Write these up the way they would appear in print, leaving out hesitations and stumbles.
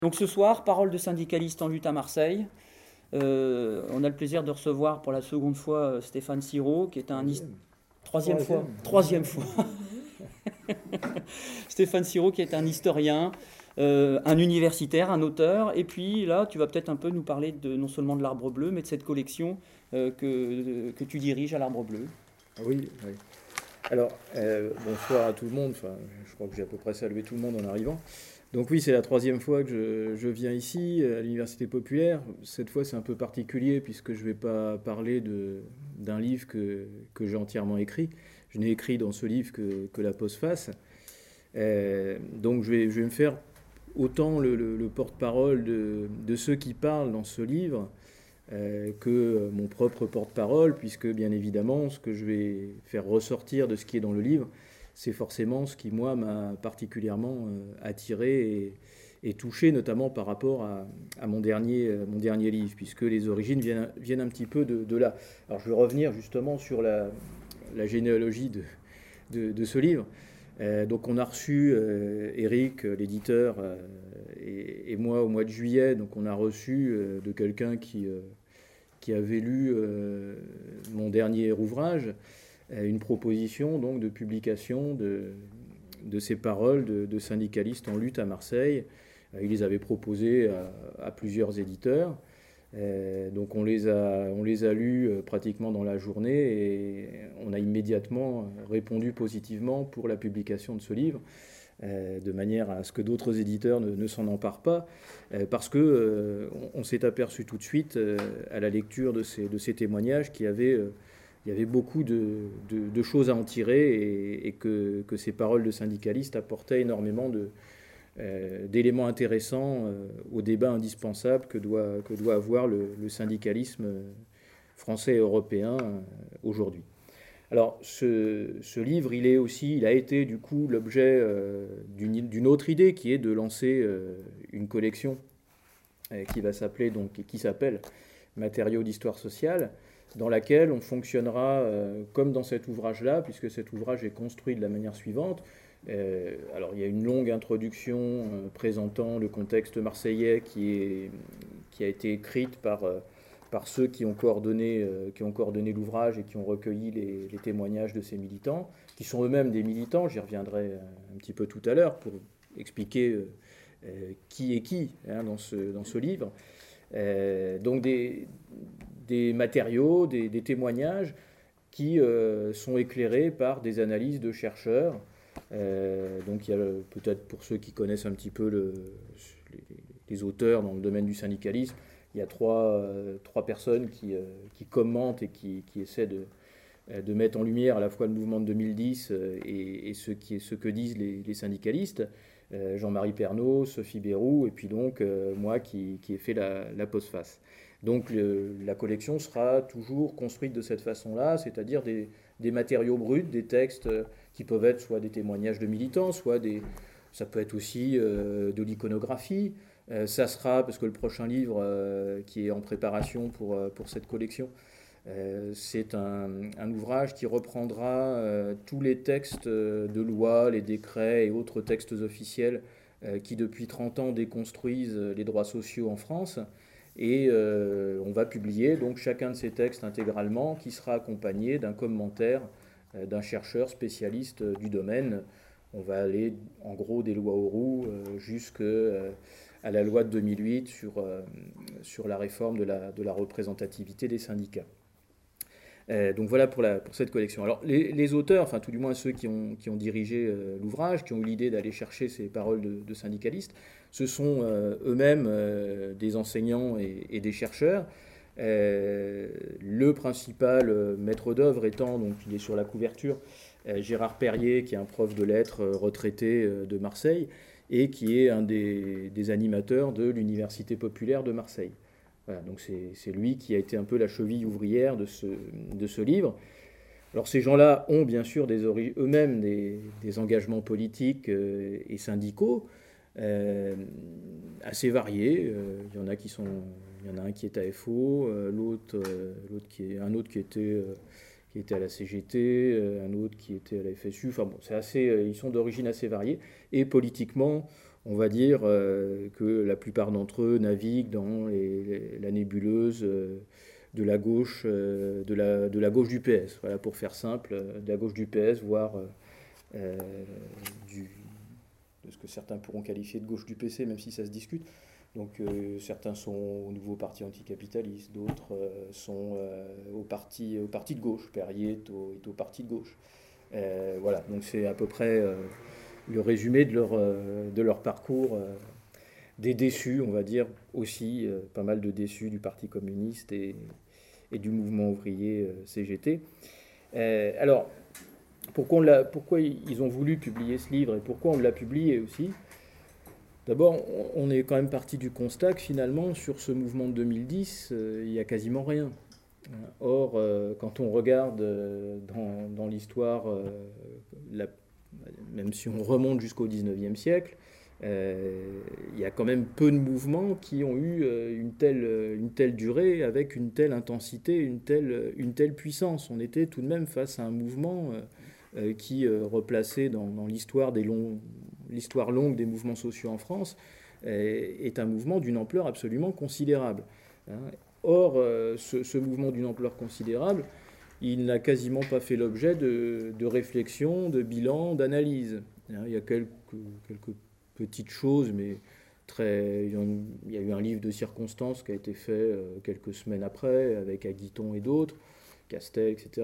Donc ce soir, parole de syndicaliste en lutte à Marseille. On a le plaisir de recevoir pour la seconde fois Stéphane Siro, qui est un Troisième. troisième fois, Troisième. troisième fois. Stéphane Siro, qui est un historien, un universitaire, un auteur. Et puis là, tu vas peut-être un peu nous parler de non seulement de l'Arbre Bleu, mais de cette collection que tu diriges à l'Arbre Bleu. Ah oui, oui. Alors, bonsoir à tout le monde. Enfin, je crois que j'ai à peu près salué tout le monde en arrivant. Donc oui, c'est la troisième fois que je viens ici, à l'Université populaire. Cette fois, c'est un peu particulier puisque je ne vais pas parler d'un livre que j'ai entièrement écrit. Je n'ai écrit dans ce livre que la postface. Donc je vais me faire autant le porte-parole de ceux qui parlent dans ce livre que mon propre porte-parole, puisque bien évidemment, ce que je vais faire ressortir de ce qui est dans le livre, c'est forcément ce qui, moi, m'a particulièrement attiré et touché, notamment par rapport à mon dernier livre, puisque les origines viennent un petit peu de là. Alors je vais revenir justement sur la généalogie de ce livre. Donc on a reçu, Eric, l'éditeur, et moi au mois de juillet, donc on a reçu de quelqu'un qui avait lu mon dernier ouvrage, une proposition donc de publication de ces paroles de syndicalistes en lutte à Marseille. Il les avait proposées à plusieurs éditeurs. Donc on les a lus pratiquement dans la journée et on a immédiatement répondu positivement pour la publication de ce livre, de manière à ce que d'autres éditeurs ne s'en emparent pas, parce que on s'est aperçu tout de suite à la lecture de ces témoignages qu'il y avait beaucoup de choses à en tirer et que ces paroles de syndicalistes apportaient énormément d'éléments intéressants au débat indispensable que doit avoir le syndicalisme français et européen aujourd'hui. Alors, ce livre, il a été du coup l'objet d'une autre idée qui est de lancer une collection qui s'appelle Matériaux d'histoire sociale, dans laquelle on fonctionnera comme dans cet ouvrage-là, puisque cet ouvrage est construit de la manière suivante. Alors, il y a une longue introduction présentant le contexte marseillais qui a été écrite par ceux qui ont coordonné l'ouvrage et qui ont recueilli les témoignages de ces militants, qui sont eux-mêmes des militants. J'y reviendrai un petit peu tout à l'heure pour expliquer qui est qui hein, dans ce livre. Donc des matériaux, des témoignages qui sont éclairés par des analyses de chercheurs. Donc il y a peut-être pour ceux qui connaissent un petit peu les auteurs dans le domaine du syndicalisme, il y a trois personnes qui commentent et qui essaient de mettre en lumière à la fois le mouvement de 2010 et ce que disent les syndicalistes. Jean-Marie Pernaut, Sophie Bérou, et puis donc moi qui ai fait la postface. Donc la collection sera toujours construite de cette façon-là, c'est-à-dire des matériaux bruts, des textes qui peuvent être soit des témoignages de militants, ça peut être aussi de l'iconographie. Ça sera, parce que le prochain livre qui est en préparation pour cette collection, c'est un ouvrage qui reprendra tous les textes de loi, les décrets et autres textes officiels qui depuis 30 ans déconstruisent les droits sociaux en France. Et on va publier donc chacun de ces textes intégralement, qui sera accompagné d'un commentaire d'un chercheur spécialiste du domaine. On va aller en gros des lois Auroux jusqu'à la loi de 2008 sur la réforme de la représentativité des syndicats. Donc voilà pour cette collection. Alors les auteurs, enfin tout du moins ceux qui ont dirigé l'ouvrage, qui ont eu l'idée d'aller chercher ces paroles de syndicalistes, ce sont eux-mêmes des enseignants et des chercheurs. Le principal maître d'œuvre étant, donc il est sur la couverture, Gérard Perrier, qui est un prof de lettres retraité de Marseille et qui est un des animateurs de l'Université populaire de Marseille. Voilà, donc c'est lui qui a été un peu la cheville ouvrière de ce livre. Alors ces gens-là ont bien sûr eux-mêmes des engagements politiques et syndicaux assez variés. Il y en a un qui est à FO, un autre qui était à la CGT, un autre qui était à la FSU. Enfin bon, ils sont d'origine assez variée. Et politiquement, on va dire que la plupart d'entre eux naviguent dans la nébuleuse de la gauche, de la gauche du PS. Voilà, pour faire simple, de la gauche du PS, voire de ce que certains pourront qualifier de gauche du PC, même si ça se discute. Donc certains sont au nouveau parti anticapitaliste, d'autres sont au parti de gauche. Perrier est au parti de gauche. Voilà, donc c'est à peu près le résumé de leur parcours. Des déçus, on va dire aussi, pas mal de déçus du Parti communiste et du mouvement ouvrier CGT. Alors, pourquoi ils ont voulu publier ce livre et pourquoi on l'a publié aussi? D'abord, on est quand même parti du constat que finalement, sur ce mouvement de 2010, il n'y a quasiment rien. Or, quand on regarde dans l'histoire, même si on remonte jusqu'au 19e siècle, il y a quand même peu de mouvements qui ont eu une telle durée, avec une telle intensité, une telle puissance. On était tout de même face à un mouvement qui, replacé dans l'histoire l'histoire longue des mouvements sociaux en France, est un mouvement d'une ampleur absolument considérable. Or, ce mouvement d'une ampleur considérable, il n'a quasiment pas fait l'objet de réflexions, de bilans, d'analyses. Il y a quelques petites choses, mais il y a eu un livre de circonstances qui a été fait quelques semaines après, avec Aguiton et d'autres, Castel, etc.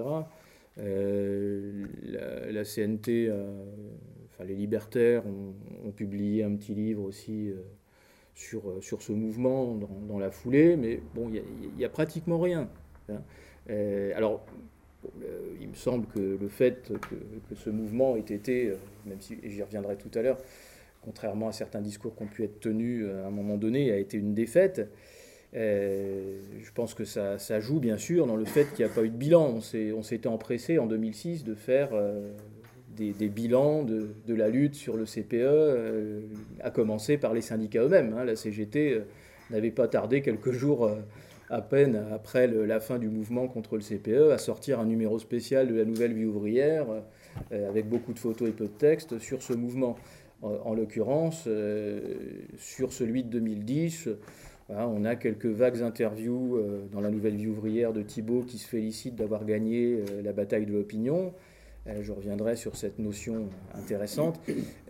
La CNT, enfin les libertaires ont publié un petit livre aussi sur ce mouvement dans la foulée, mais bon, il y a pratiquement rien. Alors, il me semble que le fait que ce mouvement ait été, même si j'y reviendrai tout à l'heure, contrairement à certains discours qui ont pu être tenus à un moment donné, a été une défaite. Je pense que ça joue bien sûr dans le fait qu'il n'y a pas eu de bilan. On s'était empressé en 2006 de faire des bilans de la lutte sur le CPE, à commencer par les syndicats eux-mêmes. La CGT n'avait pas tardé quelques jours à peine après la fin du mouvement contre le CPE à sortir un numéro spécial de la Nouvelle Vie ouvrière avec beaucoup de photos et peu de texte sur ce mouvement. En l'occurrence, sur celui de 2010, voilà, on a quelques vagues interviews dans la Nouvelle Vie ouvrière de Thibault qui se félicite d'avoir gagné la bataille de l'opinion. Je reviendrai sur cette notion intéressante,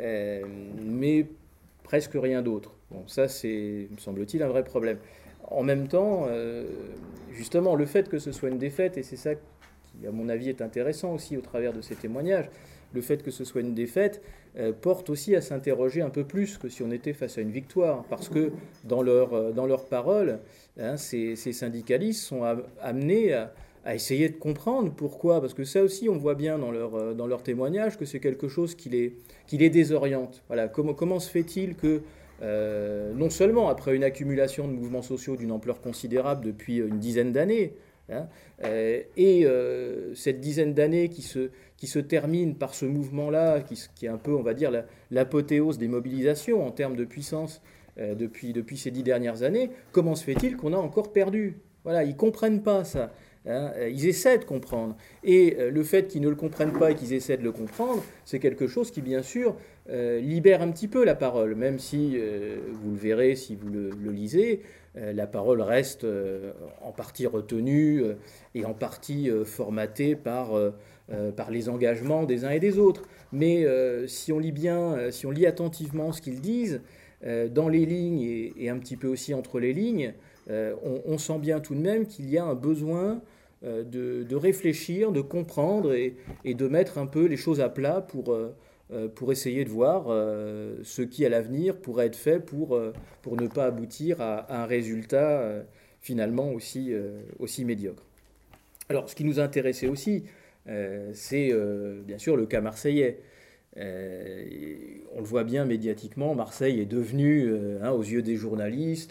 mais presque rien d'autre. Bon, ça, c'est, me semble-t-il, un vrai problème. En même temps, justement, le fait que ce soit une défaite, et c'est ça qui, à mon avis, est intéressant aussi au travers de ces témoignages, le fait que ce soit une défaite porte aussi à s'interroger un peu plus que si on était face à une victoire. Parce que dans leurs paroles, ces syndicalistes sont amenés à essayer de comprendre pourquoi. Parce que ça aussi, on voit bien dans leur témoignage que c'est quelque chose qui les désoriente. Voilà, comment se fait-il que, non seulement après une accumulation de mouvements sociaux d'une ampleur considérable depuis une dizaine d'années, et cette dizaine d'années qui se termine par ce mouvement-là, qui est un peu, on va dire, l'apothéose des mobilisations en termes de puissance depuis ces 10 dernières années, comment se fait-il qu'on a encore perdu? Voilà, ils ne comprennent pas ça. Ils essaient de comprendre. Et le fait qu'ils ne le comprennent pas et qu'ils essaient de le comprendre, c'est quelque chose qui, bien sûr, libère un petit peu la parole, même si, vous le verrez si vous le lisez, la parole reste en partie retenue et en partie formatée par les engagements des uns et des autres. Mais si on lit bien, si on lit attentivement ce qu'ils disent, dans les lignes et un petit peu aussi entre les lignes, on sent bien tout de même qu'il y a un besoin de réfléchir, de comprendre et de mettre un peu les choses à plat pour essayer de voir ce qui, à l'avenir, pourrait être fait pour ne pas aboutir à un résultat finalement aussi médiocre. Alors, ce qui nous intéressait aussi, c'est bien sûr le cas marseillais. On le voit bien médiatiquement, Marseille est devenu, aux yeux des journalistes,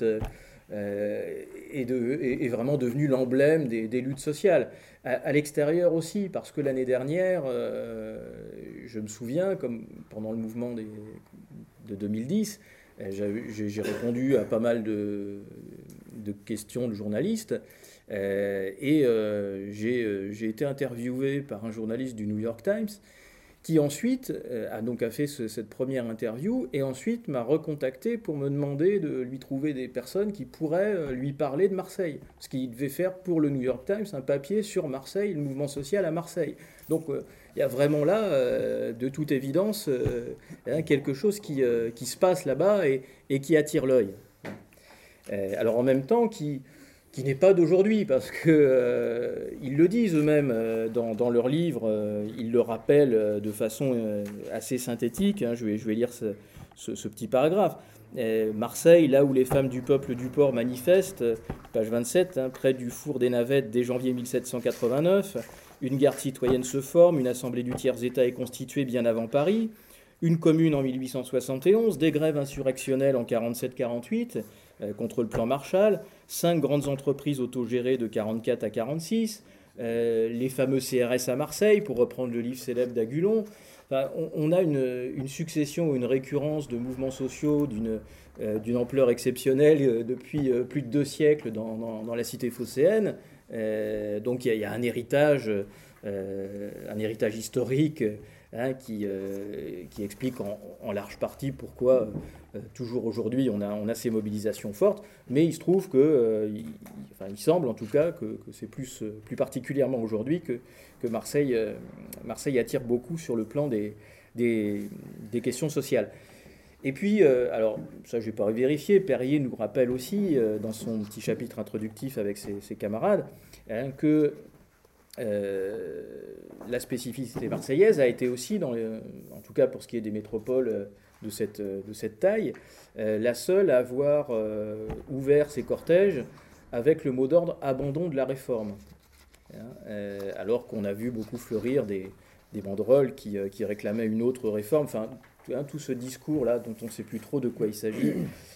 est vraiment devenu l'emblème des luttes sociales. À l'extérieur aussi, parce que l'année dernière, je me souviens, comme pendant le mouvement de 2010, j'ai répondu à pas mal de questions de journalistes, et j'ai été interviewé par un journaliste du New York Times qui ensuite a fait cette première interview et ensuite m'a recontacté pour me demander de lui trouver des personnes qui pourraient lui parler de Marseille. Parce qu'il devait faire pour le New York Times un papier sur Marseille, le mouvement social à Marseille. Donc il y a vraiment là, de toute évidence, quelque chose qui se passe là-bas et qui attire l'œil. Alors en même temps, qui n'est pas d'aujourd'hui, parce que ils le disent eux-mêmes dans leur livre, ils le rappellent de façon assez synthétique. Je vais lire ce petit paragraphe. Marseille, là où les femmes du peuple du port manifestent, page 27, près du four des Navettes dès janvier 1789, une garde citoyenne se forme, une assemblée du tiers-État est constituée bien avant Paris, une commune en 1871, des grèves insurrectionnelles en 47-48 contre le plan Marshall, 5 grandes entreprises autogérées de 44 à 46, les fameux CRS à Marseille, pour reprendre le livre célèbre d'Agulon. Enfin, on a une succession, une récurrence de mouvements sociaux d'une ampleur exceptionnelle depuis plus de 2 siècles dans la cité phocéenne. Donc il y a un héritage historique qui explique en large partie pourquoi toujours aujourd'hui on a ces mobilisations fortes, mais il se trouve il semble en tout cas que c'est plus particulièrement aujourd'hui que Marseille attire beaucoup sur le plan des questions sociales. Et puis, alors ça je n'ai pas vérifié, Perrier nous rappelle aussi dans son petit chapitre introductif avec ses camarades que la spécificité marseillaise a été aussi, en tout cas pour ce qui est des métropoles de cette taille, la seule à avoir ouvert ses cortèges avec le mot d'ordre « abandon de la réforme ». Alors qu'on a vu beaucoup fleurir des banderoles qui réclamaient une autre réforme. Enfin, tout ce discours-là dont on ne sait plus trop de quoi il s'agit,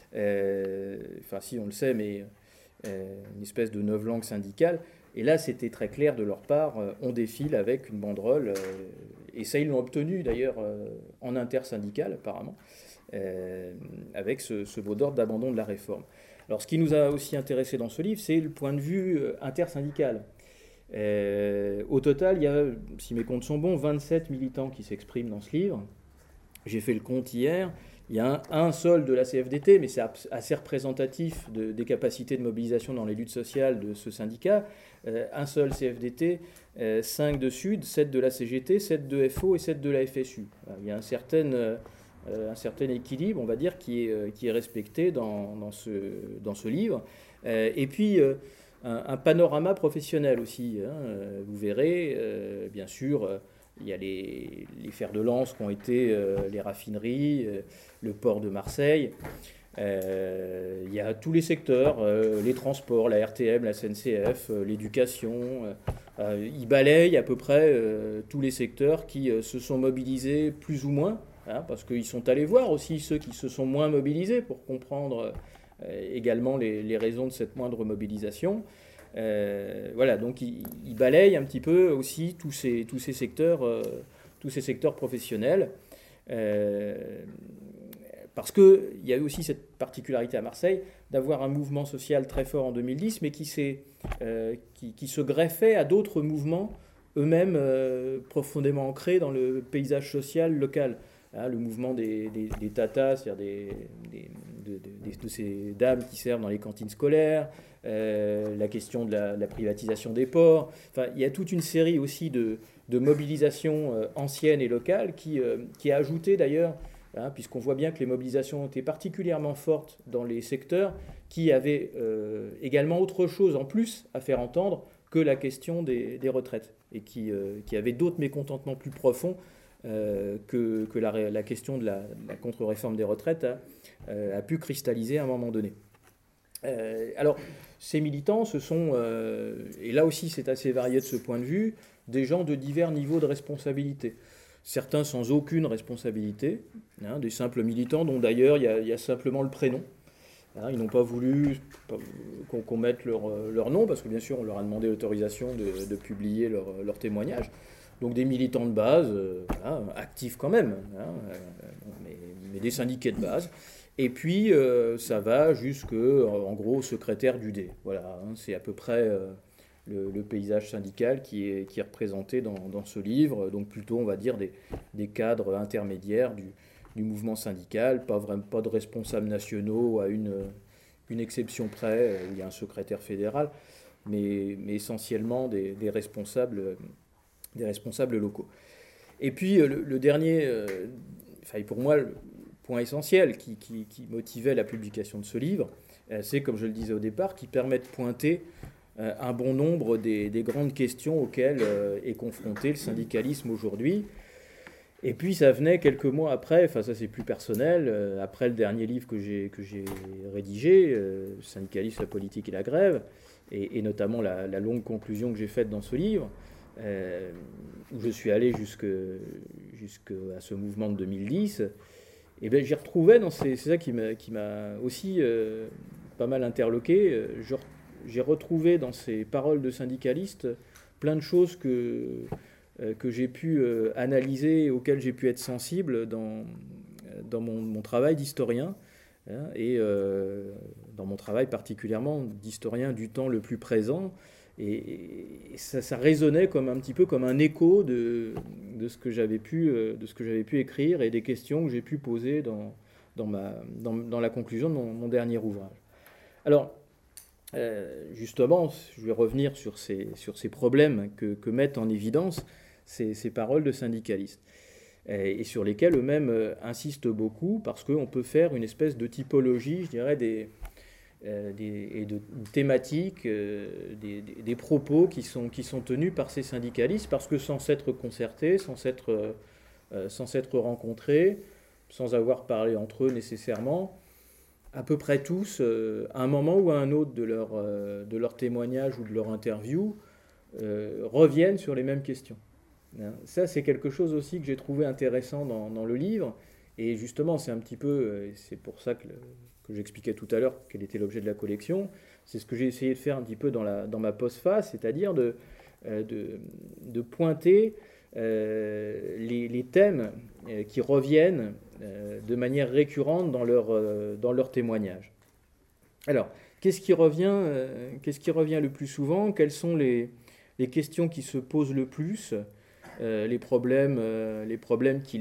si on le sait, mais une espèce de novlangue syndicale. Et là, c'était très clair de leur part, on défile avec une banderole, et ça, ils l'ont obtenu d'ailleurs en intersyndical, apparemment, avec ce mot d'ordre d'abandon de la réforme. Alors, ce qui nous a aussi intéressé dans ce livre, c'est le point de vue intersyndical. Au total, il y a, si mes comptes sont bons, 27 militants qui s'expriment dans ce livre. J'ai fait le compte hier. Il y a un seul de la CFDT, mais c'est assez représentatif des capacités de mobilisation dans les luttes sociales de ce syndicat. Un seul CFDT, 5 de Sud, 7 de la CGT, 7 de FO et 7 de la FSU. Il y a un certain équilibre, on va dire, qui est respecté dans ce livre. Et puis, un panorama professionnel aussi. Vous verrez, bien sûr, il y a les fers de lance qui ont été les raffineries, le port de Marseille. Il y a tous les secteurs, les transports, la RTM, la SNCF, l'éducation. Ils balayent à peu près tous les secteurs qui se sont mobilisés plus ou moins, parce qu'ils sont allés voir aussi ceux qui se sont moins mobilisés pour comprendre également les raisons de cette moindre mobilisation. Voilà, donc il balaye un petit peu aussi tous ces secteurs professionnels, parce qu'il y a eu aussi cette particularité à Marseille d'avoir un mouvement social très fort en 2010, mais qui se greffait à d'autres mouvements eux-mêmes profondément ancrés dans le paysage social local. Le mouvement des tatas, c'est-à-dire de ces dames qui servent dans les cantines scolaires, la question de la privatisation des ports. Enfin, il y a toute une série aussi de mobilisations anciennes et locales qui a ajouté d'ailleurs, puisqu'on voit bien que les mobilisations étaient particulièrement fortes dans les secteurs qui avaient également autre chose en plus à faire entendre que la question des retraites, et qui avaient d'autres mécontentements plus profonds que la question de la contre-réforme des retraites a pu cristalliser à un moment donné. Alors, ces militants, ce sont, et là aussi c'est assez varié de ce point de vue, des gens de divers niveaux de responsabilité. Certains sans aucune responsabilité, des simples militants dont d'ailleurs il y a simplement le prénom. Ils n'ont pas voulu qu'on mette leur nom, parce que bien sûr on leur a demandé l'autorisation de publier leur témoignage. Donc des militants de base, actifs quand même, mais des syndiqués de base. Et puis ça va jusque, en gros, secrétaire du D. Voilà, c'est à peu près le paysage syndical qui est représenté dans ce livre, donc plutôt, on va dire, des cadres intermédiaires du mouvement syndical, pas de responsables nationaux à une exception près, où il y a un secrétaire fédéral, mais essentiellement des responsables locaux. Et puis le dernier, pour moi, le point essentiel qui motivait la publication de ce livre, c'est, comme je le disais au départ, qui permet de pointer un bon nombre des grandes questions auxquelles est confronté le syndicalisme aujourd'hui. Et puis ça venait quelques mois après, ça c'est plus personnel, après le dernier livre que j'ai rédigé, Syndicalisme, la politique et la grève, et notamment la longue conclusion que j'ai faite dans ce livre, où je suis allé jusqu'à ce mouvement de 2010, et bien j'y retrouvais, c'est ça qui m'a aussi pas mal interloqué, j'ai retrouvé dans ces paroles de syndicalistes plein de choses que j'ai pu analyser, auxquelles j'ai pu être sensible dans mon travail d'historien, hein, et dans mon travail particulièrement d'historien du temps le plus présent. Et ça résonnait un petit peu comme un écho de ce que j'avais pu écrire et des questions que j'ai pu poser dans la conclusion de mon dernier ouvrage. Alors, justement, je vais revenir sur ces problèmes que mettent en évidence ces paroles de syndicalistes, et sur lesquels eux-mêmes insistent beaucoup, parce qu'on peut faire une espèce de typologie, je dirais, et de thématiques, des propos qui sont tenus par ces syndicalistes, parce que sans s'être concertés, sans s'être rencontrés, sans avoir parlé entre eux nécessairement, à peu près tous, à un moment ou à un autre de leur témoignage ou de leur interview, reviennent sur les mêmes questions. Ça, c'est quelque chose aussi que j'ai trouvé intéressant dans le livre, et justement, c'est un petit peu, c'est pour ça que j'expliquais tout à l'heure quel était l'objet de la collection, c'est ce que j'ai essayé de faire un petit peu dans ma postface, c'est-à-dire de pointer les thèmes qui reviennent de manière récurrente dans leur témoignage. Alors, qu'est-ce qui revient le plus souvent? Quelles sont les questions qui se posent le plus, les problèmes qui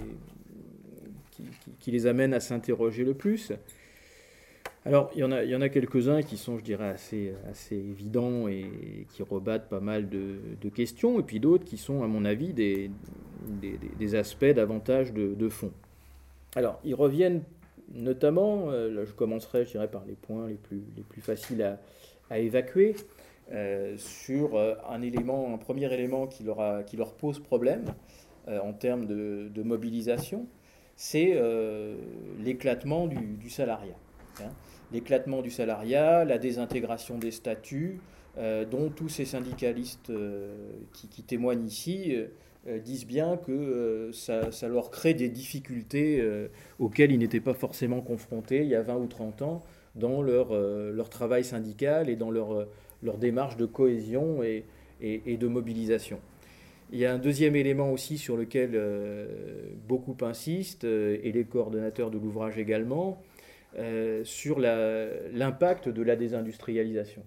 les amènent à s'interroger le plus? Alors, il y en a quelques-uns qui sont, je dirais, assez évidents et qui rebattent pas mal de questions, et puis d'autres qui sont, à mon avis, des aspects davantage de fond. Alors, ils reviennent notamment, là je commencerai, je dirais, par les points les plus faciles à évacuer, sur un premier élément qui leur pose problème en termes de mobilisation, c'est l'éclatement du salariat. Hein. L'éclatement du salariat, la désintégration des statuts, dont tous ces syndicalistes qui témoignent ici disent bien que ça leur crée des difficultés auxquelles ils n'étaient pas forcément confrontés il y a 20 ou 30 ans dans leur travail syndical et dans leur démarche de cohésion et de mobilisation. Il y a un deuxième élément aussi sur lequel beaucoup insistent, et les coordonnateurs de l'ouvrage également, sur l'impact de la désindustrialisation.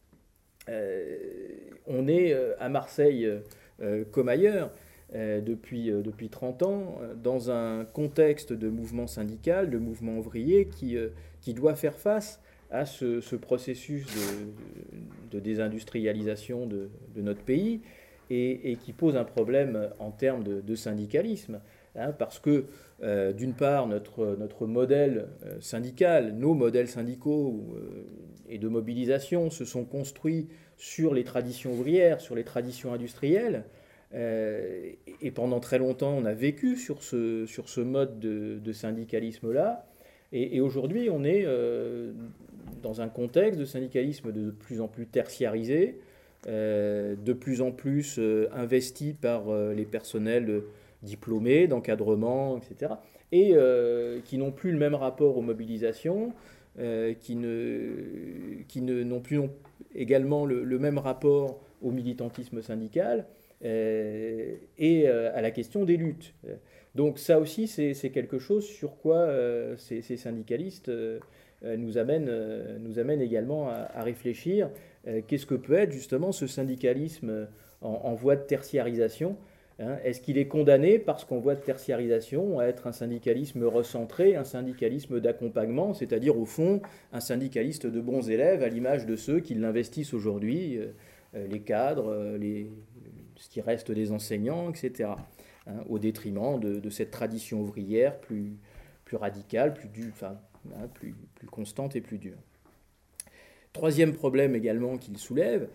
On est à Marseille comme ailleurs depuis 30 ans dans un contexte de mouvement syndical, de mouvement ouvrier qui doit faire face à ce processus de désindustrialisation de notre pays et qui pose un problème en termes de syndicalisme, hein, parce que d'une part notre modèle syndical, nos modèles syndicaux et de mobilisation se sont construits sur les traditions ouvrières, sur les traditions industrielles, et pendant très longtemps on a vécu sur ce mode de syndicalisme-là, et aujourd'hui on est dans un contexte de syndicalisme de plus en plus tertiarisé, de plus en plus investi par les personnels diplômés, d'encadrement, etc., et qui n'ont plus le même rapport aux mobilisations, qui n'ont plus également le même rapport au militantisme syndical et à la question des luttes. Donc ça aussi, c'est quelque chose sur quoi ces syndicalistes nous amène également à réfléchir qu'est-ce que peut être justement ce syndicalisme en voie de tertiarisation. Hein. Est-ce qu'il est condamné parce qu'en voie de tertiarisation à être un syndicalisme recentré, un syndicalisme d'accompagnement, c'est-à-dire au fond un syndicaliste de bons élèves à l'image de ceux qui l'investissent aujourd'hui, les cadres, ce qui reste des enseignants, etc., hein, au détriment de cette tradition ouvrière plus radicale, plus dure, enfin, hein, plus constante et plus dure. Troisième problème également qu'il soulève,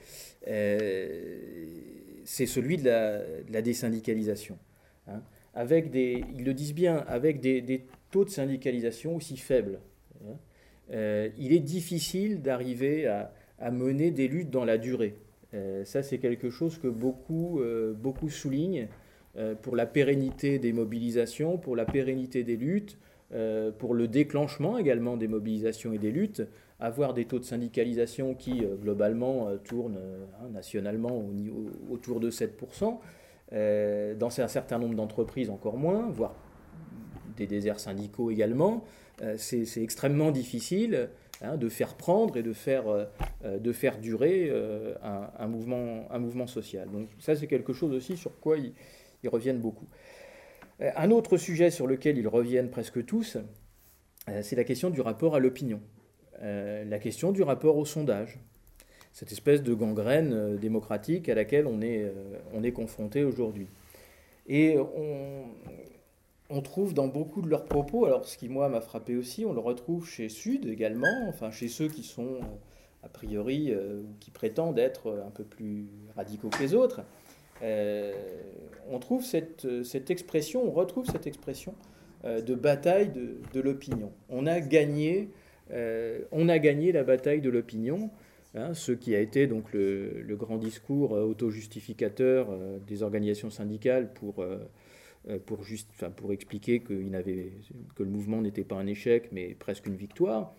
c'est celui de la désyndicalisation. Hein, ils le disent bien, avec des taux de syndicalisation aussi faibles. Hein, il est difficile d'arriver à mener des luttes dans la durée. Ça, c'est quelque chose que beaucoup soulignent pour la pérennité des mobilisations, pour la pérennité des luttes, pour le déclenchement également des mobilisations et des luttes. Avoir des taux de syndicalisation qui, globalement, tournent nationalement autour de 7%, dans un certain nombre d'entreprises encore moins, voire des déserts syndicaux également, c'est extrêmement difficile de faire prendre et de faire durer un mouvement social. Donc ça, c'est quelque chose aussi sur quoi ils reviennent beaucoup. Un autre sujet sur lequel ils reviennent presque tous, c'est la question du rapport à l'opinion. La question du rapport au sondage, cette espèce de gangrène démocratique à laquelle on est confronté aujourd'hui. Et on trouve dans beaucoup de leurs propos, alors ce qui moi m'a frappé aussi, on le retrouve chez Sud également, enfin chez ceux qui sont a priori, qui prétendent être un peu plus radicaux que les autres, on retrouve cette expression de bataille de l'opinion. On a gagné la bataille de l'opinion, hein, ce qui a été donc le grand discours auto-justificateur des organisations syndicales pour expliquer que le mouvement n'était pas un échec, mais presque une victoire,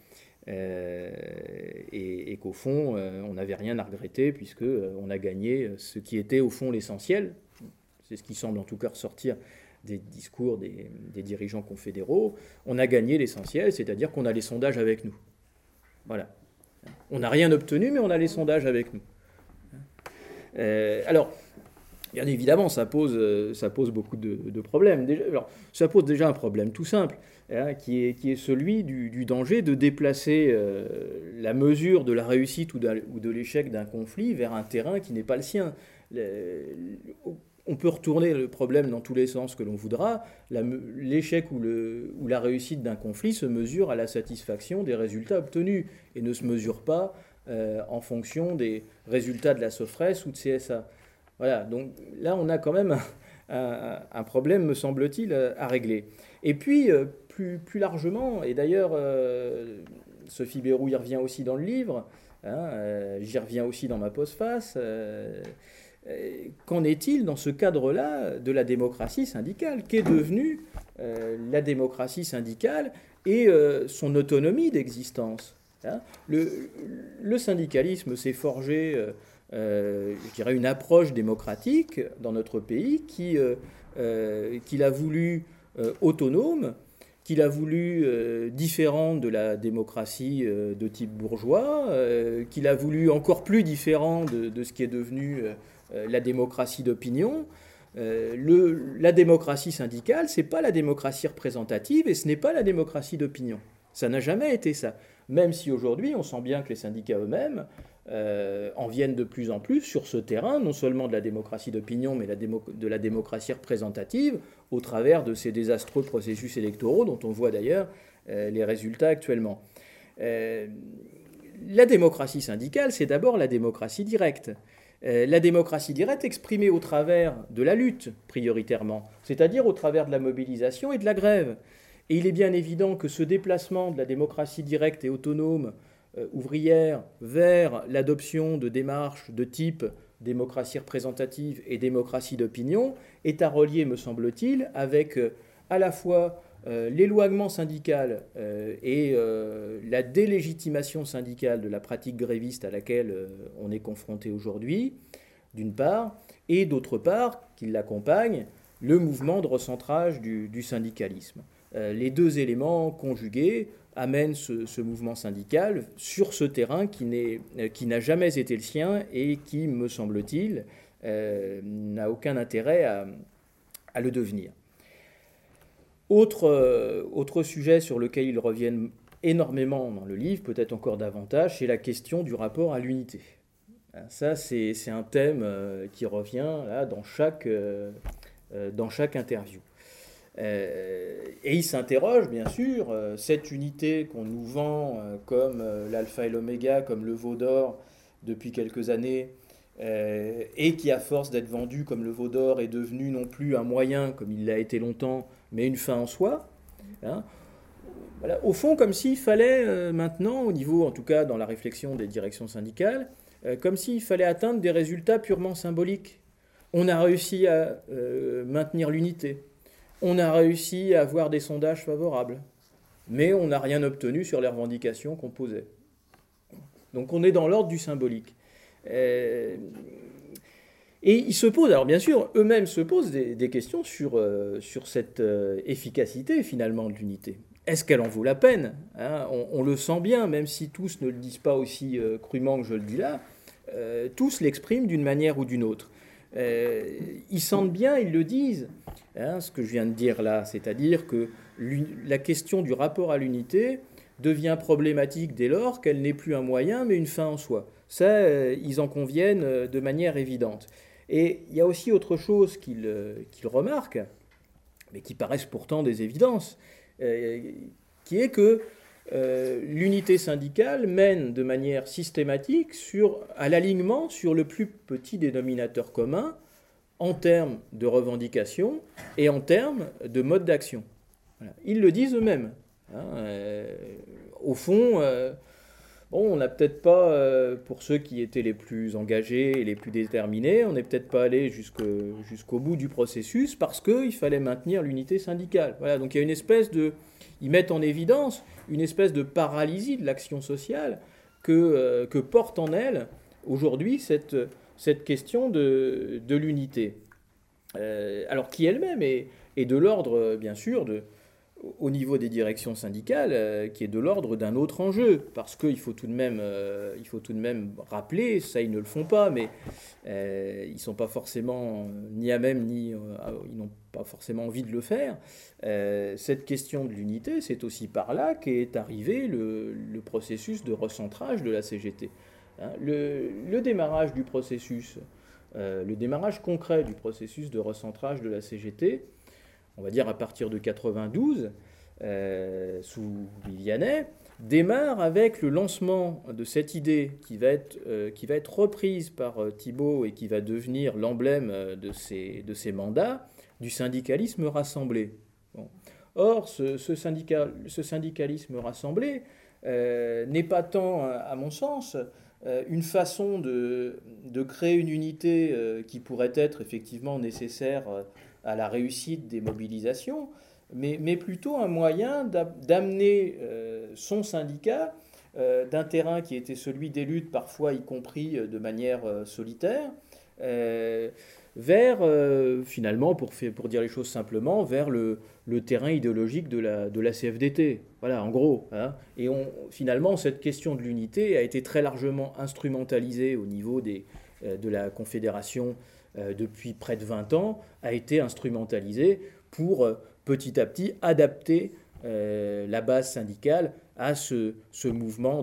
et qu'au fond, on n'avait rien à regretter, puisqu'on a gagné ce qui était au fond l'essentiel. C'est ce qui semble en tout cas ressortir des discours des dirigeants confédéraux. On a gagné l'essentiel, c'est-à-dire qu'on a les sondages avec nous. Voilà. On n'a rien obtenu, mais on a les sondages avec nous. Alors, bien évidemment, ça pose beaucoup de problèmes. Alors, ça pose déjà un problème tout simple, hein, qui est celui du danger de déplacer la mesure de la réussite ou de l'échec d'un conflit vers un terrain qui n'est pas le sien. On peut retourner le problème dans tous les sens que l'on voudra. L'échec ou la réussite d'un conflit se mesure à la satisfaction des résultats obtenus et ne se mesure pas en fonction des résultats de la Sofres ou de CSA. Voilà, donc là on a quand même un problème, me semble-t-il, à régler. Et puis, plus largement, et d'ailleurs Sophie Bayrou y revient aussi dans le livre, hein, j'y reviens aussi dans ma postface, qu'en est-il dans ce cadre-là de la démocratie syndicale? Qu'est devenue la démocratie syndicale et son autonomie d'existence, hein? Le syndicalisme s'est forgé, je dirais, une approche démocratique dans notre pays qu'il a voulu autonome, qu'il a voulu différente de la démocratie de type bourgeois, qu'il a voulu encore plus différent de ce qui est devenu la démocratie d'opinion. La démocratie syndicale, ce n'est pas la démocratie représentative et ce n'est pas la démocratie d'opinion. Ça n'a jamais été ça. Même si aujourd'hui, on sent bien que les syndicats eux-mêmes en viennent de plus en plus sur ce terrain, non seulement de la démocratie d'opinion, mais de la démocratie représentative, au travers de ces désastreux processus électoraux dont on voit d'ailleurs les résultats actuellement. La démocratie syndicale, c'est d'abord la démocratie directe. La démocratie directe exprimée au travers de la lutte, prioritairement, c'est-à-dire au travers de la mobilisation et de la grève. Et il est bien évident que ce déplacement de la démocratie directe et autonome ouvrière vers l'adoption de démarches de type démocratie représentative et démocratie d'opinion est à relier, me semble-t-il, avec à la fois l'éloignement syndical et la délégitimation syndicale de la pratique gréviste à laquelle on est confronté aujourd'hui, d'une part, et d'autre part, qui l'accompagne, le mouvement de recentrage du syndicalisme. les deux éléments conjugués amènent ce mouvement syndical sur ce terrain qui n'a jamais été le sien et qui, me semble-t-il, n'a aucun intérêt à le devenir. Autre sujet sur lequel ils reviennent énormément dans le livre, peut-être encore davantage, c'est la question du rapport à l'unité. Ça, c'est un thème qui revient là, dans chaque interview. Et il s'interroge, bien sûr, cette unité qu'on nous vend comme l'alpha et l'oméga, comme le veau d'or depuis quelques années, et qui, à force d'être vendu comme le veau d'or, est devenu non plus un moyen, comme il l'a été longtemps, mais une fin en soi. Hein. Voilà. Au fond, comme s'il fallait maintenant, au niveau, en tout cas dans la réflexion des directions syndicales, comme s'il fallait atteindre des résultats purement symboliques. On a réussi à maintenir l'unité. On a réussi à avoir des sondages favorables. Mais on n'a rien obtenu sur les revendications qu'on posait. Donc on est dans l'ordre du symbolique. Et ils se posent, alors bien sûr, eux-mêmes se posent des questions sur cette efficacité finalement de l'unité. Est-ce qu'elle en vaut la peine, hein? On le sent bien, même si tous ne le disent pas aussi crûment que je le dis là, tous l'expriment d'une manière ou d'une autre. Ils sentent bien, ils le disent, hein, ce que je viens de dire là, c'est-à-dire que la question du rapport à l'unité devient problématique dès lors qu'elle n'est plus un moyen mais une fin en soi. Ça, ils en conviennent de manière évidente. Et il y a aussi autre chose qu'ils remarquent, mais qui paraissent pourtant des évidences, qui est que l'unité syndicale mène de manière systématique à l'alignement sur le plus petit dénominateur commun en termes de revendications et en termes de mode d'action. Voilà. Ils le disent eux-mêmes. Hein, au fond, on n'a peut-être pas, pour ceux qui étaient les plus engagés et les plus déterminés, on n'est peut-être pas allé jusqu'au bout du processus parce qu'il fallait maintenir l'unité syndicale. Voilà, donc il y a une espèce de... Ils mettent en évidence une espèce de paralysie de l'action sociale que porte en elle aujourd'hui cette question de l'unité. Alors qui elle-même est de l'ordre, bien sûr, au niveau des directions syndicales, qui est de l'ordre d'un autre enjeu, parce qu'il faut tout de même rappeler, ça ils ne le font pas, mais ils ne sont pas forcément ni à même, ni ils n'ont pas forcément envie de le faire. Cette question de l'unité, c'est aussi par là qu'est arrivé le processus de recentrage de la CGT. Hein, le démarrage du processus, le démarrage concret du processus de recentrage de la CGT, on va dire à partir de 92, sous Vivianet, démarre avec le lancement de cette idée qui va être reprise par Thibault et qui va devenir l'emblème de ses mandats, du syndicalisme rassemblé. Bon. Or, ce syndicalisme rassemblé n'est pas tant, à mon sens, une façon de créer une unité qui pourrait être effectivement nécessaire à la réussite des mobilisations, mais plutôt un moyen d'amener son syndicat d'un terrain qui était celui des luttes, parfois y compris de manière solitaire, vers, finalement, pour dire les choses simplement, vers le terrain idéologique de la CFDT. Voilà, en gros. Hein. Et finalement, cette question de l'unité a été très largement instrumentalisée au niveau de la Confédération depuis près de 20 ans, a été instrumentalisée pour petit à petit adapter la base syndicale à ce mouvement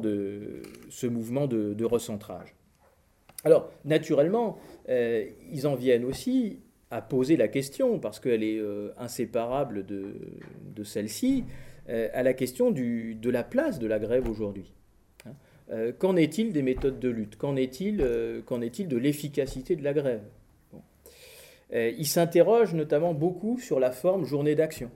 de recentrage. Alors, naturellement, ils en viennent aussi à poser la question, parce qu'elle est inséparable de celle-ci, à la question de la place de la grève aujourd'hui. Qu'en est-il des méthodes de lutte ? Qu'en est-il de l'efficacité de la grève ? Bon. Ils s'interrogent notamment beaucoup sur la forme journée d'action.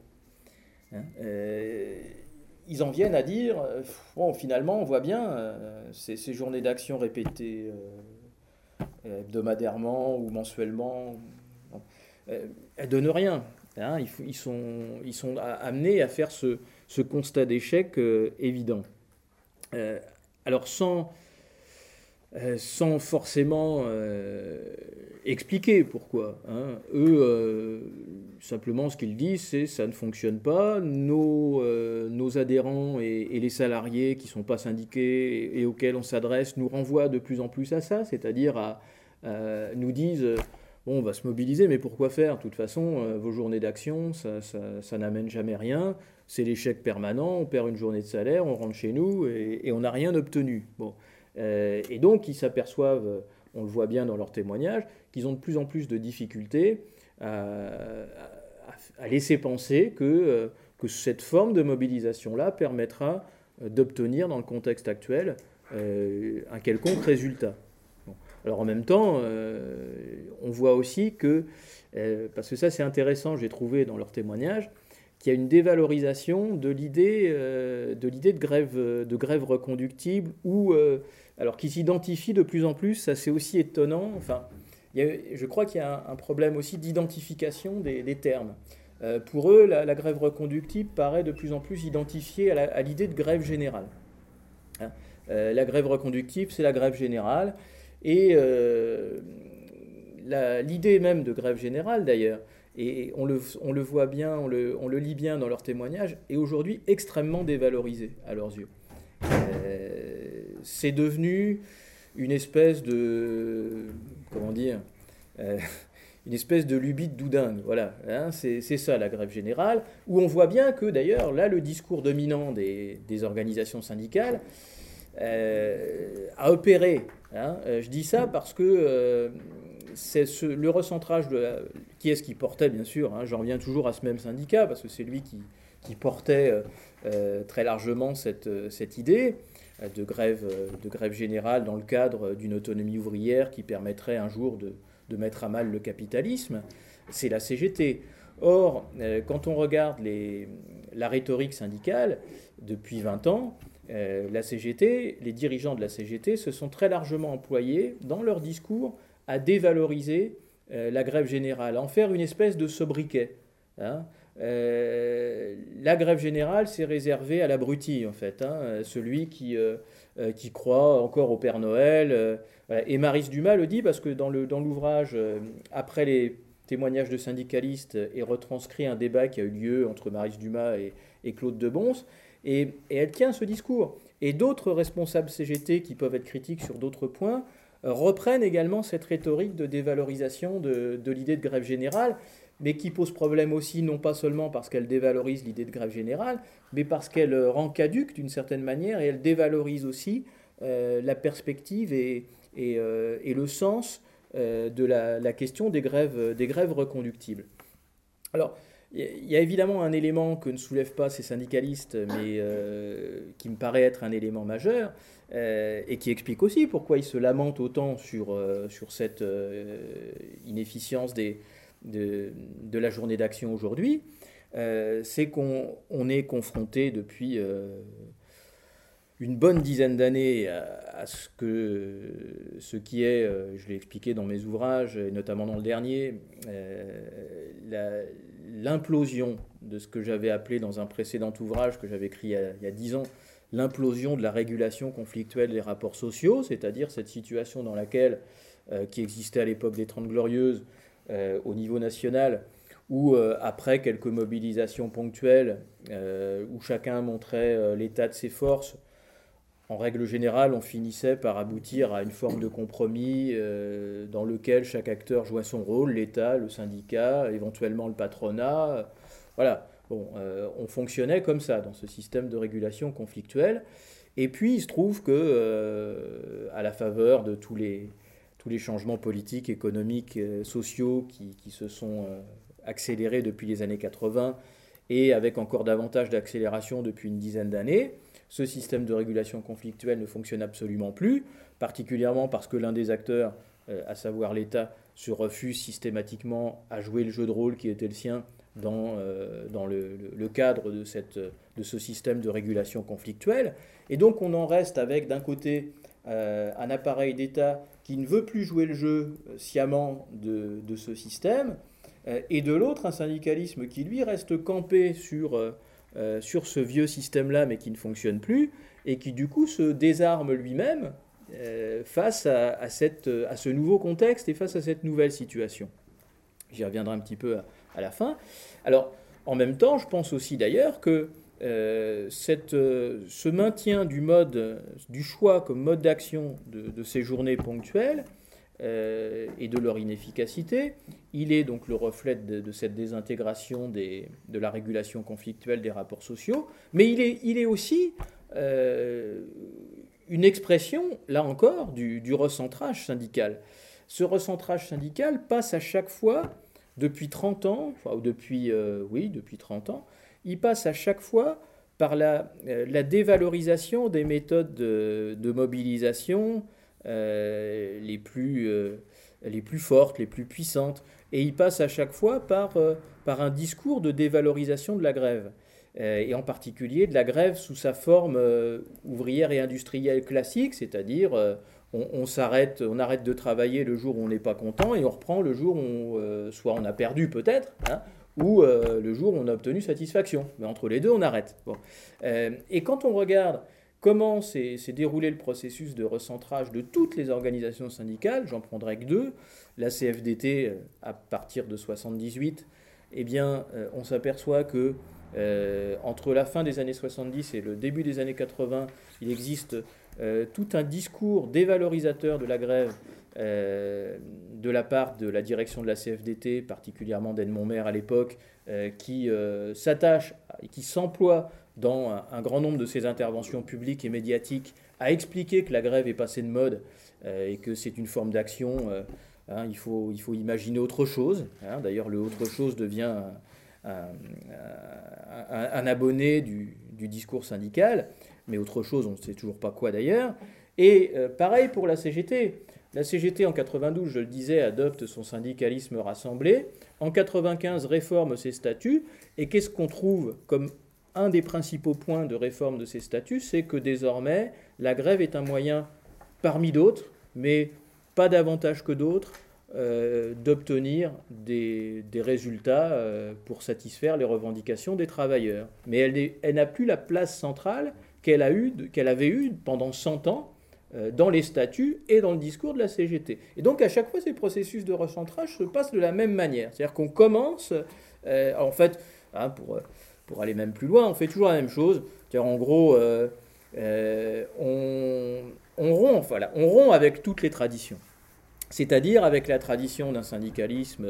Ils en viennent à dire, finalement, on voit bien, ces journées d'action répétées hebdomadairement ou mensuellement, elles ne donnent rien. Hein, ils sont amenés à faire ce constat d'échec évident. Alors sans forcément expliquer pourquoi. Hein. Eux, simplement ce qu'ils disent, c'est ça ne fonctionne pas, nos adhérents et les salariés qui ne sont pas syndiqués et auxquels on s'adresse nous renvoient de plus en plus à ça, c'est-à-dire nous disent bon, on va se mobiliser, mais pourquoi faire? De toute façon, vos journées d'action, ça n'amène jamais rien, c'est l'échec permanent, on perd une journée de salaire, on rentre chez nous et on n'a rien obtenu. Bon. Et donc, ils s'aperçoivent, on le voit bien dans leurs témoignages, qu'ils ont de plus en plus de difficultés à laisser penser que cette forme de mobilisation-là permettra d'obtenir, dans le contexte actuel, un quelconque résultat. Bon. Alors, en même temps, on voit aussi que, parce que ça c'est intéressant, j'ai trouvé dans leurs témoignages, qu'il y a une dévalorisation de l'idée de grève reconductible, ou alors qui s'identifie de plus en plus, ça c'est aussi étonnant, enfin, je crois qu'il y a un problème aussi d'identification des termes. Pour eux, la grève reconductible paraît de plus en plus identifiée à l'idée de grève générale. Hein, la grève reconductible, c'est la grève générale, et l'idée même de grève générale d'ailleurs, et on le voit bien, on le lit bien dans leurs témoignages, est aujourd'hui extrêmement dévalorisé à leurs yeux. C'est devenu une espèce de, comment dire, une espèce de lubie de doudingue, voilà, hein, c'est ça la grève générale, où on voit bien que d'ailleurs, là, le discours dominant des organisations syndicales a opéré. Hein. Je dis ça parce que c'est le recentrage qui est-ce qui portait, bien sûr, hein, j'en reviens toujours à ce même syndicat, parce que c'est lui qui portait très largement cette idée de grève générale dans le cadre d'une autonomie ouvrière qui permettrait un jour de mettre à mal le capitalisme, c'est la CGT. Or, quand on regarde la rhétorique syndicale, depuis 20 ans, la CGT, les dirigeants de la CGT se sont très largement employés dans leur discours à dévaloriser la grève générale, à en faire une espèce de sobriquet. Hein. La grève générale, c'est réservé à l'abruti, en fait, hein, celui qui croit encore au Père Noël. Voilà. Et Maryse Dumas le dit parce que dans l'ouvrage, après les témoignages de syndicalistes, est retranscrit un débat qui a eu lieu entre Maryse Dumas et Claude Debons, et elle tient ce discours. Et d'autres responsables CGT qui peuvent être critiques sur d'autres points reprennent également cette rhétorique de dévalorisation de l'idée de grève générale, mais qui pose problème aussi, non pas seulement parce qu'elle dévalorise l'idée de grève générale, mais parce qu'elle rend caduque d'une certaine manière, et elle dévalorise aussi la perspective et le sens de la question des grèves reconductibles. Alors, il y a évidemment un élément que ne soulèvent pas ces syndicalistes, mais qui me paraît être un élément majeur, et qui explique aussi pourquoi ils se lamentent autant sur cette inefficience de la journée d'action aujourd'hui, c'est qu'on est confronté depuis une bonne dizaine d'années à ce qui est, je l'ai expliqué dans mes ouvrages, et notamment dans le dernier, l'implosion de ce que j'avais appelé dans un précédent ouvrage que j'avais écrit il y a 10 ans, l'implosion de la régulation conflictuelle des rapports sociaux, c'est-à-dire cette situation dans laquelle, qui existait à l'époque des 30 Glorieuses au niveau national, où après quelques mobilisations ponctuelles, où chacun montrait l'état de ses forces, en règle générale, on finissait par aboutir à une forme de compromis dans lequel chaque acteur jouait son rôle, l'État, le syndicat, éventuellement le patronat. Voilà, bon, on fonctionnait comme ça dans ce système de régulation conflictuelle. Et puis, il se trouve que, à la faveur de tous les changements politiques, économiques, sociaux qui se sont accélérés depuis les années 80 et avec encore davantage d'accélération depuis une dizaine d'années, ce système de régulation conflictuelle ne fonctionne absolument plus, particulièrement parce que l'un des acteurs, à savoir l'État, se refuse systématiquement à jouer le jeu de rôle qui était le sien dans le cadre de ce système de régulation conflictuelle. Et donc on en reste avec, d'un côté, un appareil d'État qui ne veut plus jouer le jeu sciemment de ce système, et de l'autre, un syndicalisme qui, lui, reste campé sur ce vieux système-là, mais qui ne fonctionne plus, et qui, du coup, se désarme lui-même, face à ce nouveau contexte et face à cette nouvelle situation. J'y reviendrai un petit peu à la fin. Alors, en même temps, je pense aussi d'ailleurs que ce maintien du choix comme mode d'action de ces journées ponctuelles et de leur inefficacité, il est donc le reflet de cette désintégration de la régulation conflictuelle des rapports sociaux, mais il est aussi une expression, là encore, du recentrage syndical. Ce recentrage syndical passe à chaque fois, depuis 30 ans, enfin, depuis 30 ans, il passe à chaque fois par la dévalorisation des méthodes de mobilisation les plus fortes, les plus puissantes. Et il passe à chaque fois par un discours de dévalorisation de la grève. Et en particulier de la grève sous sa forme ouvrière et industrielle classique, c'est-à-dire on arrête de travailler le jour où on n'est pas content et on reprend le jour où soit on a perdu peut-être, hein, ou le jour où on a obtenu satisfaction. Mais entre les deux, on arrête. Bon. Et quand on regarde comment s'est déroulé le processus de recentrage de toutes les organisations syndicales, j'en prendrai que deux, la CFDT à partir de 1978, eh bien, on s'aperçoit que entre la fin des années 70 et le début des années 80, il existe tout un discours dévalorisateur de la grève de la part de la direction de la CFDT, particulièrement d'Edmond-Maire à l'époque, qui s'attache et qui s'emploie dans un grand nombre de ses interventions publiques et médiatiques à expliquer que la grève est passée de mode et que c'est une forme d'action. Hein, il faut imaginer autre chose. Hein. D'ailleurs, le autre chose devient un abonné du discours syndical, mais autre chose, on ne sait toujours pas quoi d'ailleurs. Et pareil pour la CGT. La CGT en 92, je le disais, adopte son syndicalisme rassemblé. En 95, réforme ses statuts. Et qu'est-ce qu'on trouve comme un des principaux points de réforme de ces statuts? C'est que désormais, la grève est un moyen, parmi d'autres, mais pas davantage que d'autres, d'obtenir des résultats pour satisfaire les revendications des travailleurs. Mais elle n'a plus la place centrale qu'elle avait eue pendant 100 ans dans les statuts et dans le discours de la CGT. Et donc à chaque fois, ces processus de recentrage se passent de la même manière. C'est-à-dire qu'on commence, en fait, hein, pour aller même plus loin, on fait toujours la même chose. C'est-à-dire en gros, on rompt avec toutes les traditions. C'est-à-dire avec la tradition d'un syndicalisme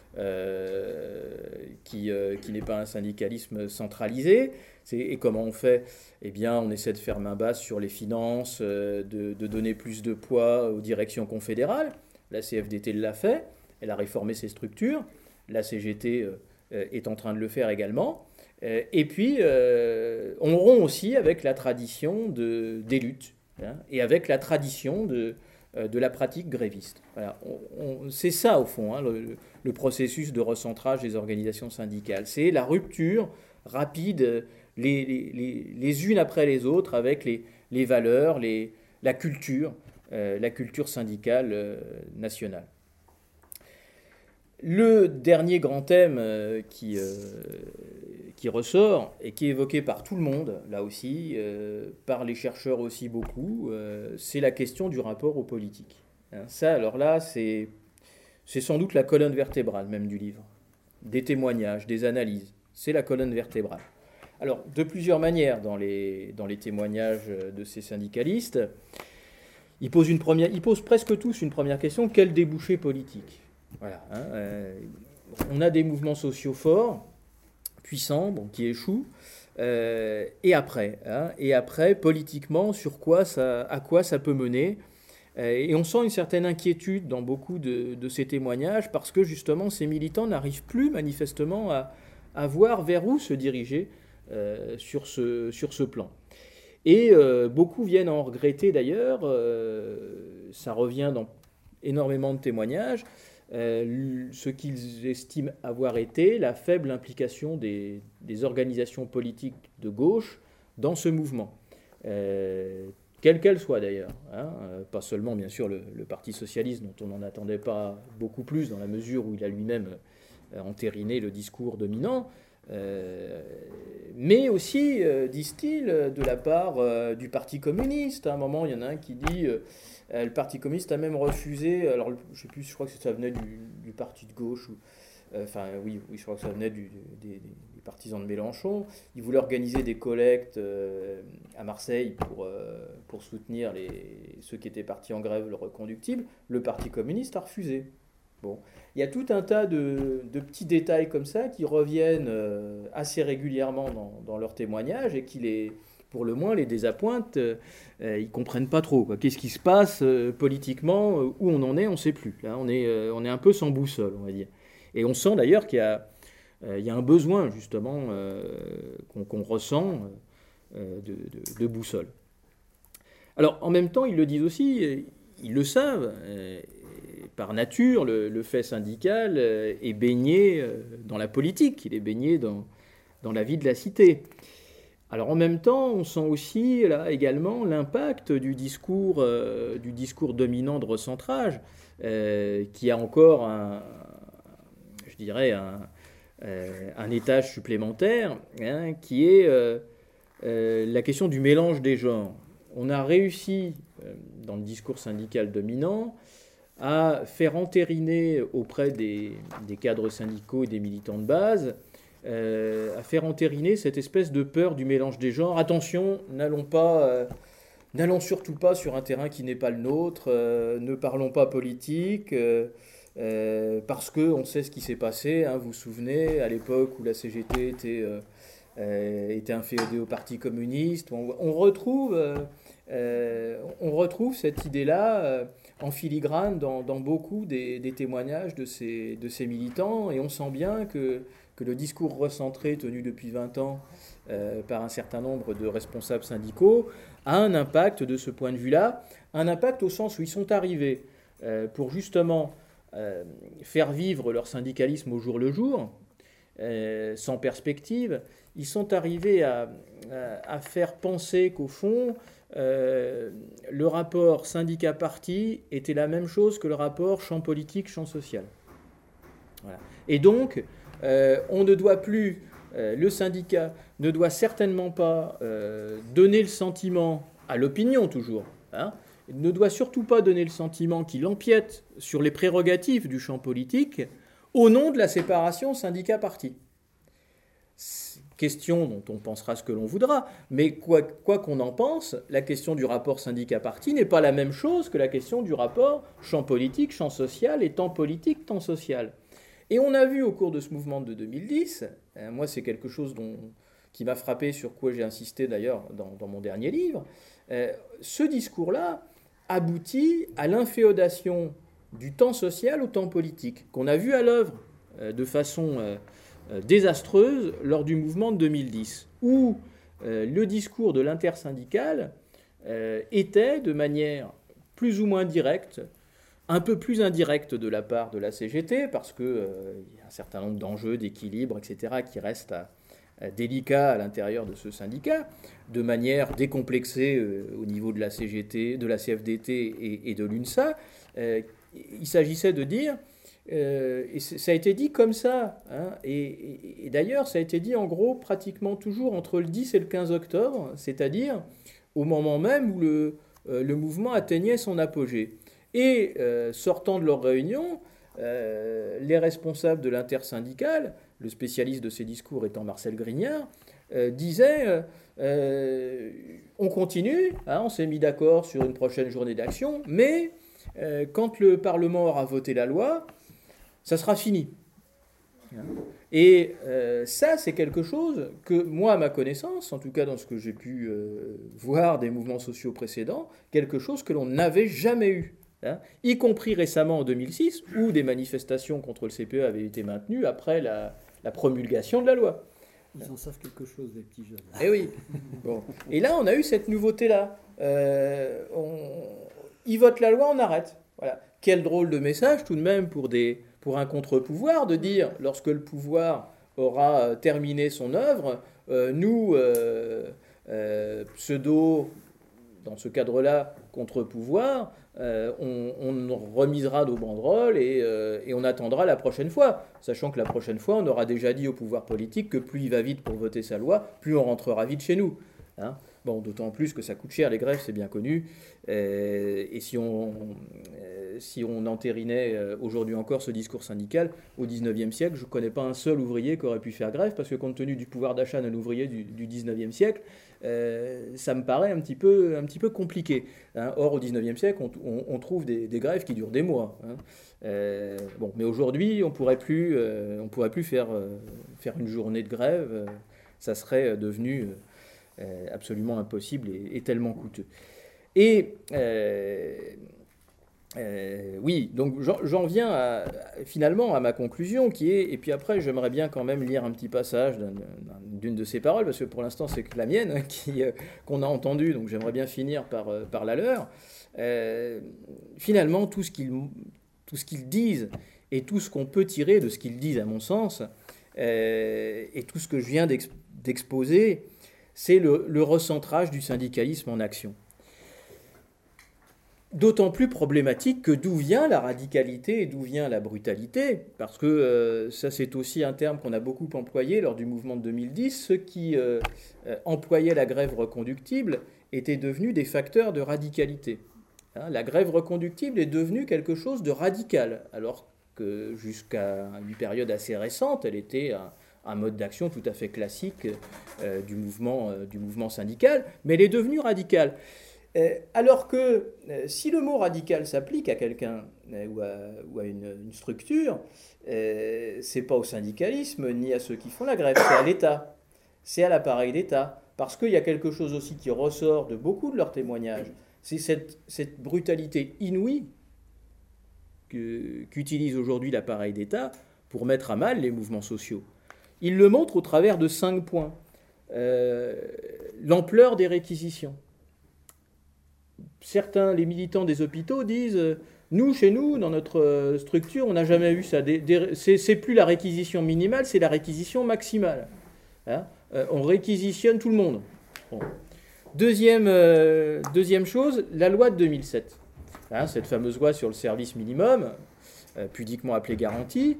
qui n'est pas un syndicalisme centralisé. Et comment on fait? Eh bien, on essaie de faire main basse sur les finances, de donner plus de poids aux directions confédérales. La CFDT l'a fait, elle a réformé ses structures. La CGT est en train de le faire également. Et puis, on rompt aussi avec la tradition des luttes, hein, et avec la tradition de la pratique gréviste. Voilà. C'est ça, au fond, hein, le processus de recentrage des organisations syndicales. C'est la rupture rapide, les unes après les autres, avec les valeurs, la culture syndicale nationale. Le dernier grand thème qui ressort et qui est évoqué par tout le monde, là aussi, par les chercheurs aussi beaucoup, c'est la question du rapport aux politiques. Hein, ça, alors là, c'est sans doute la colonne vertébrale même du livre. Des témoignages, des analyses, c'est la colonne vertébrale. Alors, de plusieurs manières dans les témoignages de ces syndicalistes, ils posent presque tous une première question: quel débouché politique? Voilà, hein, on a des mouvements sociaux forts, puissants, qui échouent, et après, politiquement, à quoi ça peut mener. Et on sent une certaine inquiétude dans beaucoup de ces témoignages, parce que justement, ces militants n'arrivent plus manifestement à voir vers où se diriger sur ce plan. Et beaucoup viennent en regretter d'ailleurs, ça revient dans énormément de témoignages, ce qu'ils estiment avoir été la faible implication des organisations politiques de gauche dans ce mouvement, quelle qu'elle soit d'ailleurs, hein, pas seulement bien sûr le Parti socialiste dont on n'en attendait pas beaucoup plus dans la mesure où il a lui-même entériné le discours dominant, Mais aussi, disent-ils, de la part du Parti communiste. À un moment, il y en a un qui dit le Parti communiste a même refusé, alors je ne sais plus, je crois que ça venait du Parti de gauche, oui, je crois que ça venait des partisans de Mélenchon. Ils voulaient organiser des collectes à Marseille pour soutenir ceux qui étaient partis en grève, le reconductible. Le Parti communiste a refusé. Bon. Il y a tout un tas de petits détails comme ça qui reviennent assez régulièrement dans leurs témoignages et qui, pour le moins, les désappointent. Ils ne comprennent pas trop. Qu'est-ce qui se passe politiquement, où on en est, on ne sait plus. Là, on est un peu sans boussole, on va dire. Et on sent d'ailleurs qu'il y a un besoin, justement, qu'on ressent de boussole. Alors, en même temps, ils le disent aussi, ils le savent, par nature, le fait syndical est baigné dans la politique, il est baigné dans la vie de la cité. Alors en même temps, on sent aussi là également l'impact du discours dominant de recentrage, qui a encore un étage supplémentaire, hein, qui est la question du mélange des genres. On a réussi, dans le discours syndical dominant, à faire entériner auprès des cadres syndicaux et des militants de base, à faire entériner cette espèce de peur du mélange des genres. Attention, n'allons surtout pas sur un terrain qui n'est pas le nôtre, ne parlons pas politique, parce qu'on sait ce qui s'est passé. Hein, vous vous souvenez, à l'époque où la CGT était inféodée au Parti communiste, on retrouve cette idée-là en filigrane dans beaucoup des témoignages de ces militants, et on sent bien que le discours recentré tenu depuis 20 ans par un certain nombre de responsables syndicaux a un impact de ce point de vue-là, un impact au sens où ils sont arrivés pour justement faire vivre leur syndicalisme au jour le jour, sans perspective. Ils sont arrivés à faire penser qu'au fond, le rapport syndicat-parti était la même chose que le rapport champ politique, champ social. Voilà. Et donc, on ne doit plus, le syndicat ne doit certainement pas donner le sentiment, à l'opinion toujours, hein, ne doit surtout pas donner le sentiment qu'il empiète sur les prérogatives du champ politique au nom de la séparation syndicat-parti. Question dont on pensera ce que l'on voudra, mais quoi qu'on en pense, la question du rapport syndicat-parti n'est pas la même chose que la question du rapport champ politique, champ social, et temps politique, temps social. Et on a vu au cours de ce mouvement de 2010, moi c'est quelque chose qui m'a frappé, sur quoi j'ai insisté d'ailleurs dans mon dernier livre, ce discours-là aboutit à l'inféodation du temps social au temps politique, qu'on a vu à l'œuvre de façon désastreuse lors du mouvement de 2010, où le discours de l'intersyndicale était de manière plus ou moins directe, un peu plus indirecte de la part de la CGT, parce qu'il y a un certain nombre d'enjeux, d'équilibre, etc., qui restent délicats à l'intérieur de ce syndicat, de manière décomplexée au niveau de la CGT, de la CFDT et de l'UNSA. Il s'agissait de dire, et ça a été dit comme ça, hein, et d'ailleurs ça a été dit en gros pratiquement toujours entre le 10 et le 15 octobre, c'est-à-dire au moment même où le mouvement atteignait son apogée. Et sortant de leur réunion, les responsables de l'intersyndicale, le spécialiste de ces discours étant Marcel Grignard, disaient on continue, hein, on s'est mis d'accord sur une prochaine journée d'action, mais quand le Parlement aura voté la loi, ça sera fini. Et ça, c'est quelque chose que, moi, à ma connaissance, en tout cas dans ce que j'ai pu voir des mouvements sociaux précédents, quelque chose que l'on n'avait jamais eu. Hein, y compris récemment en 2006, où des manifestations contre le CPE avaient été maintenues après la promulgation de la loi. Ils en savent quelque chose, les petits jeunes. Eh oui. Bon. Et là, on a eu cette nouveauté-là. Ils votent la loi, on arrête. Voilà. Quel drôle de message, tout de même, pour un contre-pouvoir, de dire, lorsque le pouvoir aura terminé son œuvre, nous, pseudo dans ce cadre-là, contre-pouvoir, on remisera nos banderoles et on attendra la prochaine fois, sachant que la prochaine fois, on aura déjà dit au pouvoir politique que plus il va vite pour voter sa loi, plus on rentrera vite chez nous. Hein. Bon, d'autant plus que ça coûte cher, les grèves, c'est bien connu. Et si on entérinait aujourd'hui encore ce discours syndical, au XIXe siècle, je ne connais pas un seul ouvrier qui aurait pu faire grève, parce que compte tenu du pouvoir d'achat d'un ouvrier du XIXe siècle, ça me paraît un petit peu compliqué. Hein. Or, au XIXe siècle, on trouve des grèves qui durent des mois. Hein. Bon, mais aujourd'hui, on pourrait plus faire une journée de grève. Ça serait devenu absolument impossible et tellement coûteux. Et oui, donc j'en viens finalement à ma conclusion qui est, et puis après j'aimerais bien quand même lire un petit passage d'une de ses paroles, parce que pour l'instant c'est que la mienne qu'on a entendue, donc j'aimerais bien finir par la leur. Finalement, tout ce qu'ils disent et tout ce qu'on peut tirer de ce qu'ils disent à mon sens, et tout ce que je viens d'exposer, c'est le recentrage du syndicalisme en action. D'autant plus problématique que d'où vient la radicalité et d'où vient la brutalité, parce que ça c'est aussi un terme qu'on a beaucoup employé lors du mouvement de 2010, ceux qui employaient la grève reconductible étaient devenus des facteurs de radicalité. Hein, la grève reconductible est devenue quelque chose de radical, alors que jusqu'à une période assez récente, elle était un mode d'action tout à fait classique du mouvement syndical, mais elle est devenue radicale. Alors que si le mot radical s'applique à quelqu'un ou à une structure, c'est pas au syndicalisme ni à ceux qui font la grève, c'est à l'État, c'est à l'appareil d'État, parce qu'il y a quelque chose aussi qui ressort de beaucoup de leurs témoignages, c'est cette brutalité inouïe qu'utilise aujourd'hui l'appareil d'État pour mettre à mal les mouvements sociaux. Il le montre au travers de 5 points. L'ampleur des réquisitions. Certains, les militants des hôpitaux, disent nous, chez nous, dans notre structure, on n'a jamais eu ça. C'est plus la réquisition minimale, c'est la réquisition maximale. Hein, on réquisitionne tout le monde. Bon. Deuxième chose, la loi de 2007. Hein, cette fameuse loi sur le service minimum, pudiquement appelée garantie.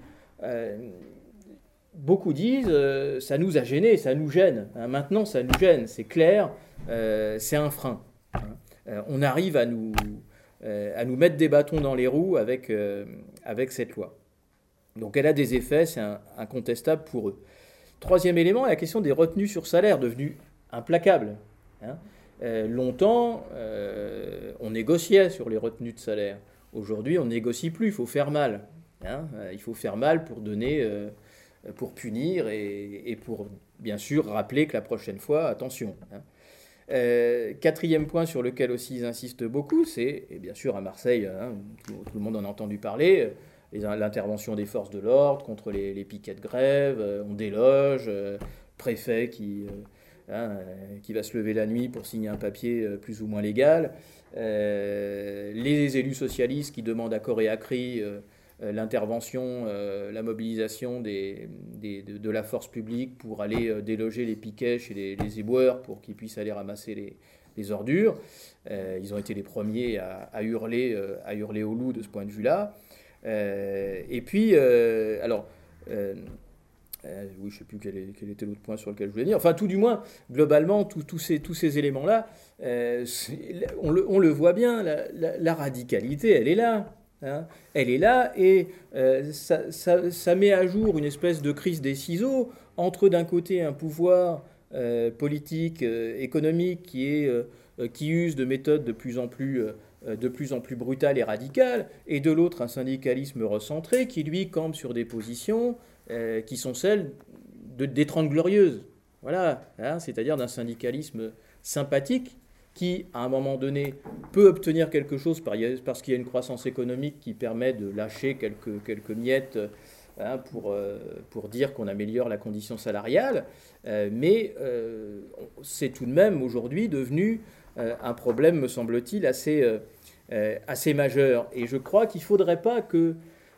Beaucoup disent ça nous a gênés, ça nous gêne. Hein, maintenant, ça nous gêne, c'est clair, c'est un frein. Hein. On arrive à nous mettre des bâtons dans les roues avec cette loi. Donc elle a des effets, c'est incontestable pour eux. Troisième élément, la question des retenues sur salaire, devenue implacable. Hein. Longtemps, on négociait sur les retenues de salaire. Aujourd'hui, on ne négocie plus, il faut faire mal. Hein. Il faut faire mal pour donner, pour punir et pour, bien sûr, rappeler que la prochaine fois, attention. Hein. Quatrième point sur lequel aussi ils insistent beaucoup, c'est, et bien sûr à Marseille, hein, tout le monde en a entendu parler, l'intervention des forces de l'ordre contre les piquets de grève, on déloge, préfet qui va se lever la nuit pour signer un papier plus ou moins légal, les élus socialistes qui demandent à corps et à cri l'intervention, la mobilisation de la force publique pour aller déloger les piquets chez les éboueurs pour qu'ils puissent aller ramasser les ordures. Ils ont été les premiers à hurler au loup de ce point de vue-là. Et puis, oui, je ne sais plus quel était l'autre point sur lequel je voulais dire. Enfin, tout du moins, globalement, tous ces éléments-là, on le voit bien, la radicalité, elle est là. Hein, elle est là et ça met à jour une espèce de crise des ciseaux entre d'un côté un pouvoir politique, économique qui use de méthodes de plus en plus brutales et radicales, et de l'autre un syndicalisme recentré qui lui campe sur des positions qui sont celles des 30 glorieuses. Voilà, hein, c'est-à-dire d'un syndicalisme sympathique qui, à un moment donné, peut obtenir quelque chose parce qu'il y a une croissance économique qui permet de lâcher quelques miettes hein, pour dire qu'on améliore la condition salariale, mais c'est tout de même aujourd'hui devenu un problème, me semble-t-il, assez majeur. Et je crois qu'il ne faudrait pas que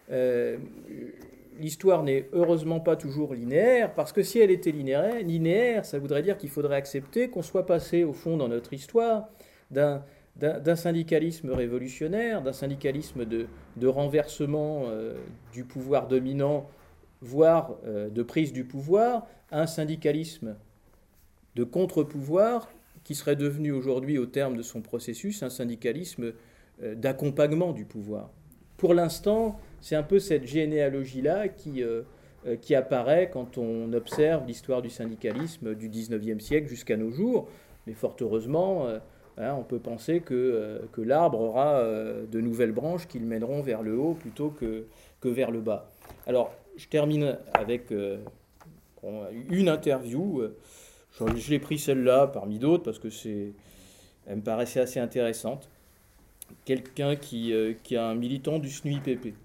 l'histoire n'est heureusement pas toujours linéaire, parce que si elle était linéaire, ça voudrait dire qu'il faudrait accepter qu'on soit passé, au fond, dans notre histoire, d'un syndicalisme révolutionnaire, d'un syndicalisme de renversement du pouvoir dominant, voire de prise du pouvoir, à un syndicalisme de contre-pouvoir qui serait devenu aujourd'hui, au terme de son processus, un syndicalisme d'accompagnement du pouvoir. Pour l'instant, c'est un peu cette généalogie-là qui apparaît quand on observe l'histoire du syndicalisme du 19e siècle jusqu'à nos jours. Mais fort heureusement, on peut penser que l'arbre aura de nouvelles branches qui le mèneront vers le haut plutôt que vers le bas. Alors, je termine avec une interview. Je l'ai pris celle-là parmi d'autres parce que elle me paraissait assez intéressante. Quelqu'un qui est un militant du SNUIPP.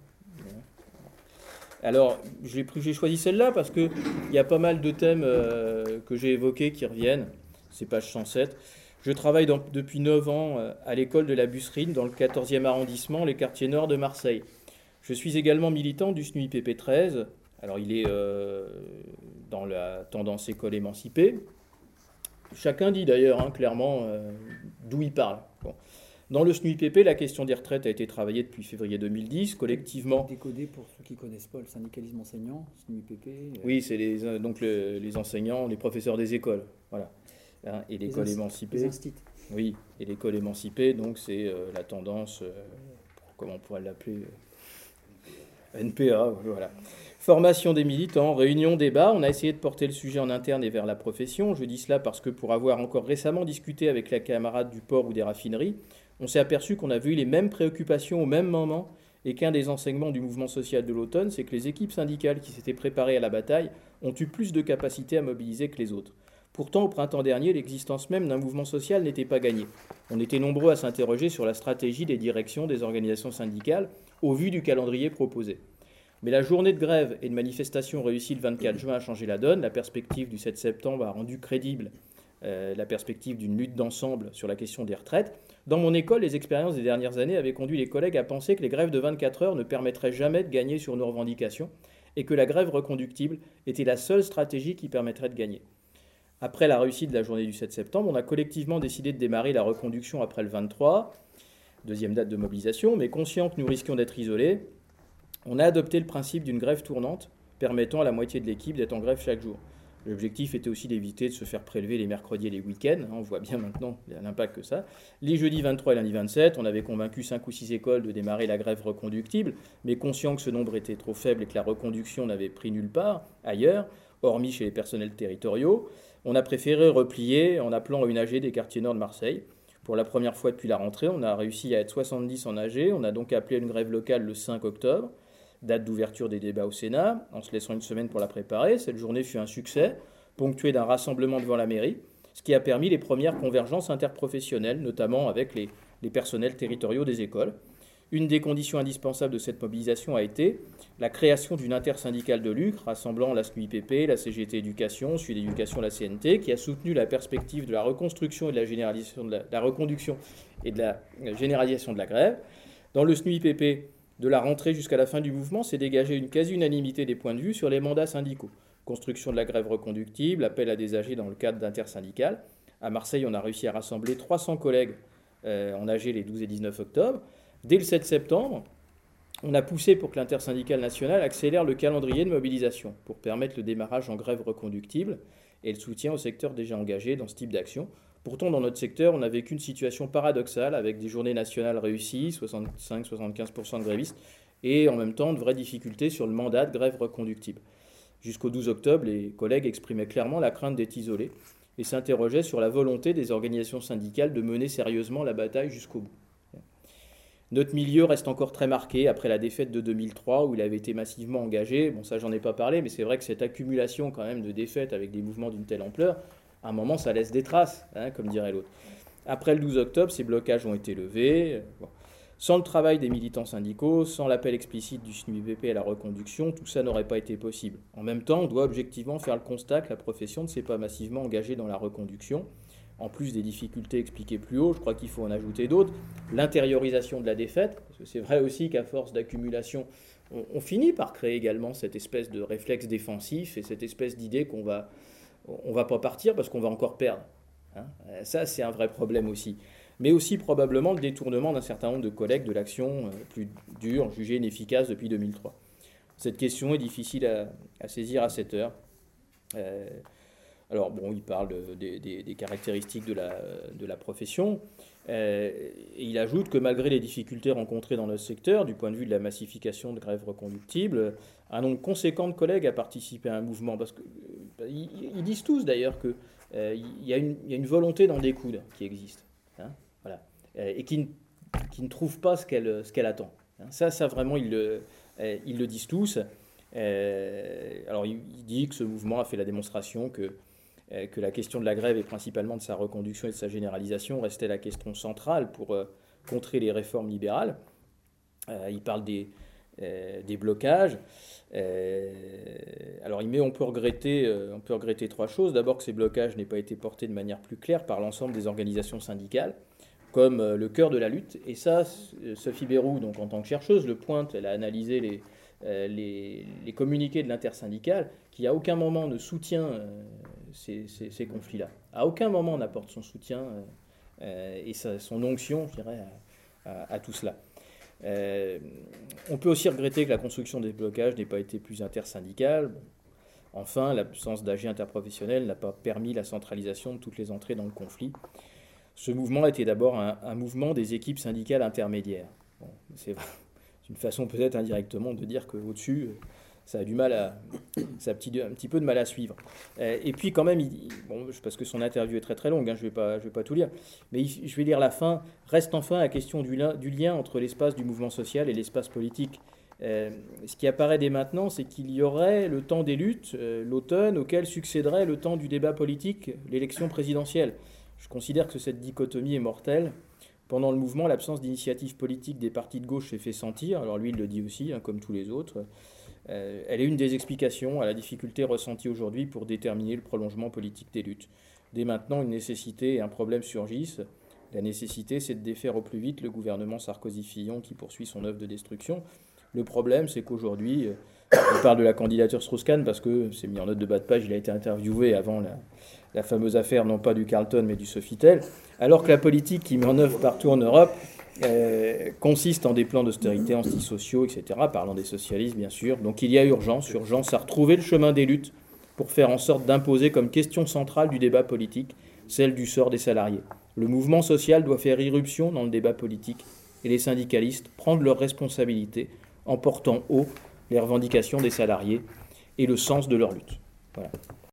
Alors, j'ai choisi celle-là parce qu'il y a pas mal de thèmes que j'ai évoqués qui reviennent. C'est page 107. Je travaille depuis 9 ans à l'école de la Busserine, dans le 14e arrondissement, les quartiers nord de Marseille. Je suis également militant du SNUIPP 13. Alors, il est dans la tendance école émancipée. Chacun dit d'ailleurs clairement d'où il parle. Bon. Dans le SNUIPP, la question des retraites a été travaillée depuis février 2010, collectivement. Décoder pour ceux qui ne connaissent pas le syndicalisme enseignant, SNUIPP. Oui, c'est les enseignants, les professeurs des écoles. Voilà. Et l'école émancipée. Les instituts. Oui, et l'école émancipée, donc c'est la tendance, comment on pourrait l'appeler NPA, voilà. Formation des militants, réunion, débat. On a essayé de porter le sujet en interne et vers la profession. Je dis cela parce que pour avoir encore récemment discuté avec les camarades du port ou des raffineries, on s'est aperçu qu'on avait eu les mêmes préoccupations au même moment et qu'un des enseignements du mouvement social de l'automne, c'est que les équipes syndicales qui s'étaient préparées à la bataille ont eu plus de capacité à mobiliser que les autres. Pourtant, au printemps dernier, l'existence même d'un mouvement social n'était pas gagnée. On était nombreux à s'interroger sur la stratégie des directions des organisations syndicales au vu du calendrier proposé. Mais la journée de grève et de manifestation réussie le 24 juin a changé la donne. La perspective du 7 septembre a rendu crédible la perspective d'une lutte d'ensemble sur la question des retraites. Dans mon école, les expériences des dernières années avaient conduit les collègues à penser que les grèves de 24 heures ne permettraient jamais de gagner sur nos revendications et que la grève reconductible était la seule stratégie qui permettrait de gagner. Après la réussite de la journée du 7 septembre, on a collectivement décidé de démarrer la reconduction après le 23, deuxième date de mobilisation, mais conscient que nous risquions d'être isolés, on a adopté le principe d'une grève tournante permettant à la moitié de l'équipe d'être en grève chaque jour. L'objectif était aussi d'éviter de se faire prélever les mercredis et les week-ends. On voit bien maintenant l'impact que ça. Les jeudis 23 et lundi 27, on avait convaincu 5 ou 6 écoles de démarrer la grève reconductible, mais conscient que ce nombre était trop faible et que la reconduction n'avait pris nulle part ailleurs, hormis chez les personnels territoriaux, on a préféré replier en appelant à une AG des quartiers nord de Marseille. Pour la première fois depuis la rentrée, on a réussi à être 70 en AG. On a donc appelé à une grève locale le 5 octobre. Date d'ouverture des débats au Sénat, en se laissant une semaine pour la préparer. Cette journée fut un succès, ponctué d'un rassemblement devant la mairie, ce qui a permis les premières convergences interprofessionnelles, notamment avec les personnels territoriaux des écoles. Une des conditions indispensables de cette mobilisation a été la création d'une intersyndicale de lucre, rassemblant la SNUIPP, la CGT Éducation, Sud Éducation, la CNT, qui a soutenu la perspective de la reconstruction et de la généralisation de la reconduction et de la généralisation de la grève. Dans le SNUIPP, de la rentrée jusqu'à la fin du mouvement, s'est dégagée une quasi-unanimité des points de vue sur les mandats syndicaux. Construction de la grève reconductible, appel à des AG dans le cadre d'intersyndicales. À Marseille, on a réussi à rassembler 300 collègues en AG les 12 et 19 octobre. Dès le 7 septembre, on a poussé pour que l'intersyndicale nationale accélère le calendrier de mobilisation pour permettre le démarrage en grève reconductible et le soutien au secteur déjà engagé dans ce type d'action. Pourtant, dans notre secteur, on a vécu une situation paradoxale avec des journées nationales réussies, 65-75% de grévistes, et en même temps de vraies difficultés sur le mandat de grève reconductible. Jusqu'au 12 octobre, les collègues exprimaient clairement la crainte d'être isolés et s'interrogeaient sur la volonté des organisations syndicales de mener sérieusement la bataille jusqu'au bout. Notre milieu reste encore très marqué après la défaite de 2003 où il avait été massivement engagé. Bon, ça, j'en ai pas parlé, mais c'est vrai que cette accumulation quand même de défaites avec des mouvements d'une telle ampleur, à un moment, ça laisse des traces, comme dirait l'autre. Après le 12 octobre, ces blocages ont été levés. Bon. Sans le travail des militants syndicaux, sans l'appel explicite du SNUIPP à la reconduction, tout ça n'aurait pas été possible. En même temps, on doit objectivement faire le constat que la profession ne s'est pas massivement engagée dans la reconduction. En plus des difficultés expliquées plus haut, je crois qu'il faut en ajouter d'autres. L'intériorisation de la défaite, parce que c'est vrai aussi qu'à force d'accumulation, on finit par créer également cette espèce de réflexe défensif et cette espèce d'idée qu'on va pas partir parce qu'on va encore perdre. Ça, c'est un vrai problème aussi. mais aussi probablement le détournement d'un certain nombre de collègues de l'action plus dure, jugée inefficace depuis 2003. Cette question est difficile à saisir à cette heure. Alors bon, il parle des caractéristiques de la profession, et il ajoute que malgré les difficultés rencontrées dans notre secteur, du point de vue de la massification de grèves reconductibles, un nombre conséquent de collègues a participé à un mouvement, parce qu'ils disent tous d'ailleurs qu'il y a une volonté d'en découdre qui existe, hein, voilà, et qui ne trouve pas ce qu'elle attend. Hein. Ça vraiment, ils le disent tous. Alors il dit que ce mouvement a fait la démonstration que la question de la grève et principalement de sa reconduction et de sa généralisation restait la question centrale pour contrer les réformes libérales. Il parle des blocages. Alors on peut regretter trois choses. D'abord que ces blocages n'aient pas été portés de manière plus claire par l'ensemble des organisations syndicales, comme le cœur de la lutte. Et ça, Sophie Bayrou, donc en tant que chercheuse, le pointe. Elle a analysé les communiqués de l'intersyndicale, qui à aucun moment ne soutient ces conflits-là. À aucun moment on n'apporte son soutien et son onction, je dirais, à tout cela. On peut aussi regretter que la construction des blocages n'ait pas été plus intersyndicale. Enfin, l'absence d'AG interprofessionnel n'a pas permis la centralisation de toutes les entrées dans le conflit. Ce mouvement était d'abord un mouvement des équipes syndicales intermédiaires. Bon, c'est une façon peut-être indirectement de dire qu'au-dessus, ça a un petit peu de mal à suivre. Et puis quand même, parce que son interview est très très longue, hein, je vais pas tout lire, mais je vais lire la fin. Reste enfin la question du lien entre l'espace du mouvement social et l'espace politique. Ce qui apparaît dès maintenant, c'est qu'il y aurait le temps des luttes, l'automne, auquel succéderait le temps du débat politique, l'élection présidentielle. Je considère que cette dichotomie est mortelle. Pendant le mouvement, l'absence d'initiative politique des partis de gauche s'est fait sentir. Alors lui, il le dit aussi, hein, comme tous les autres. Elle est une des explications à la difficulté ressentie aujourd'hui pour déterminer le prolongement politique des luttes. Dès maintenant, une nécessité et un problème surgissent. La nécessité, c'est de défaire au plus vite le gouvernement Sarkozy-Fillon qui poursuit son œuvre de destruction. Le problème, c'est qu'aujourd'hui, on parle de la candidature Strauss-Kahn parce que, c'est mis en note de bas de page, il a été interviewé avant la fameuse affaire, non pas du Carlton, mais du Sofitel, alors que la politique qui met en œuvre partout en Europe consiste en des plans d'austérité antisociaux, etc., parlant des socialistes, bien sûr. Donc il y a urgence à retrouver le chemin des luttes pour faire en sorte d'imposer comme question centrale du débat politique celle du sort des salariés. Le mouvement social doit faire irruption dans le débat politique et les syndicalistes prendre leurs responsabilités en portant haut les revendications des salariés et le sens de leur lutte. Voilà.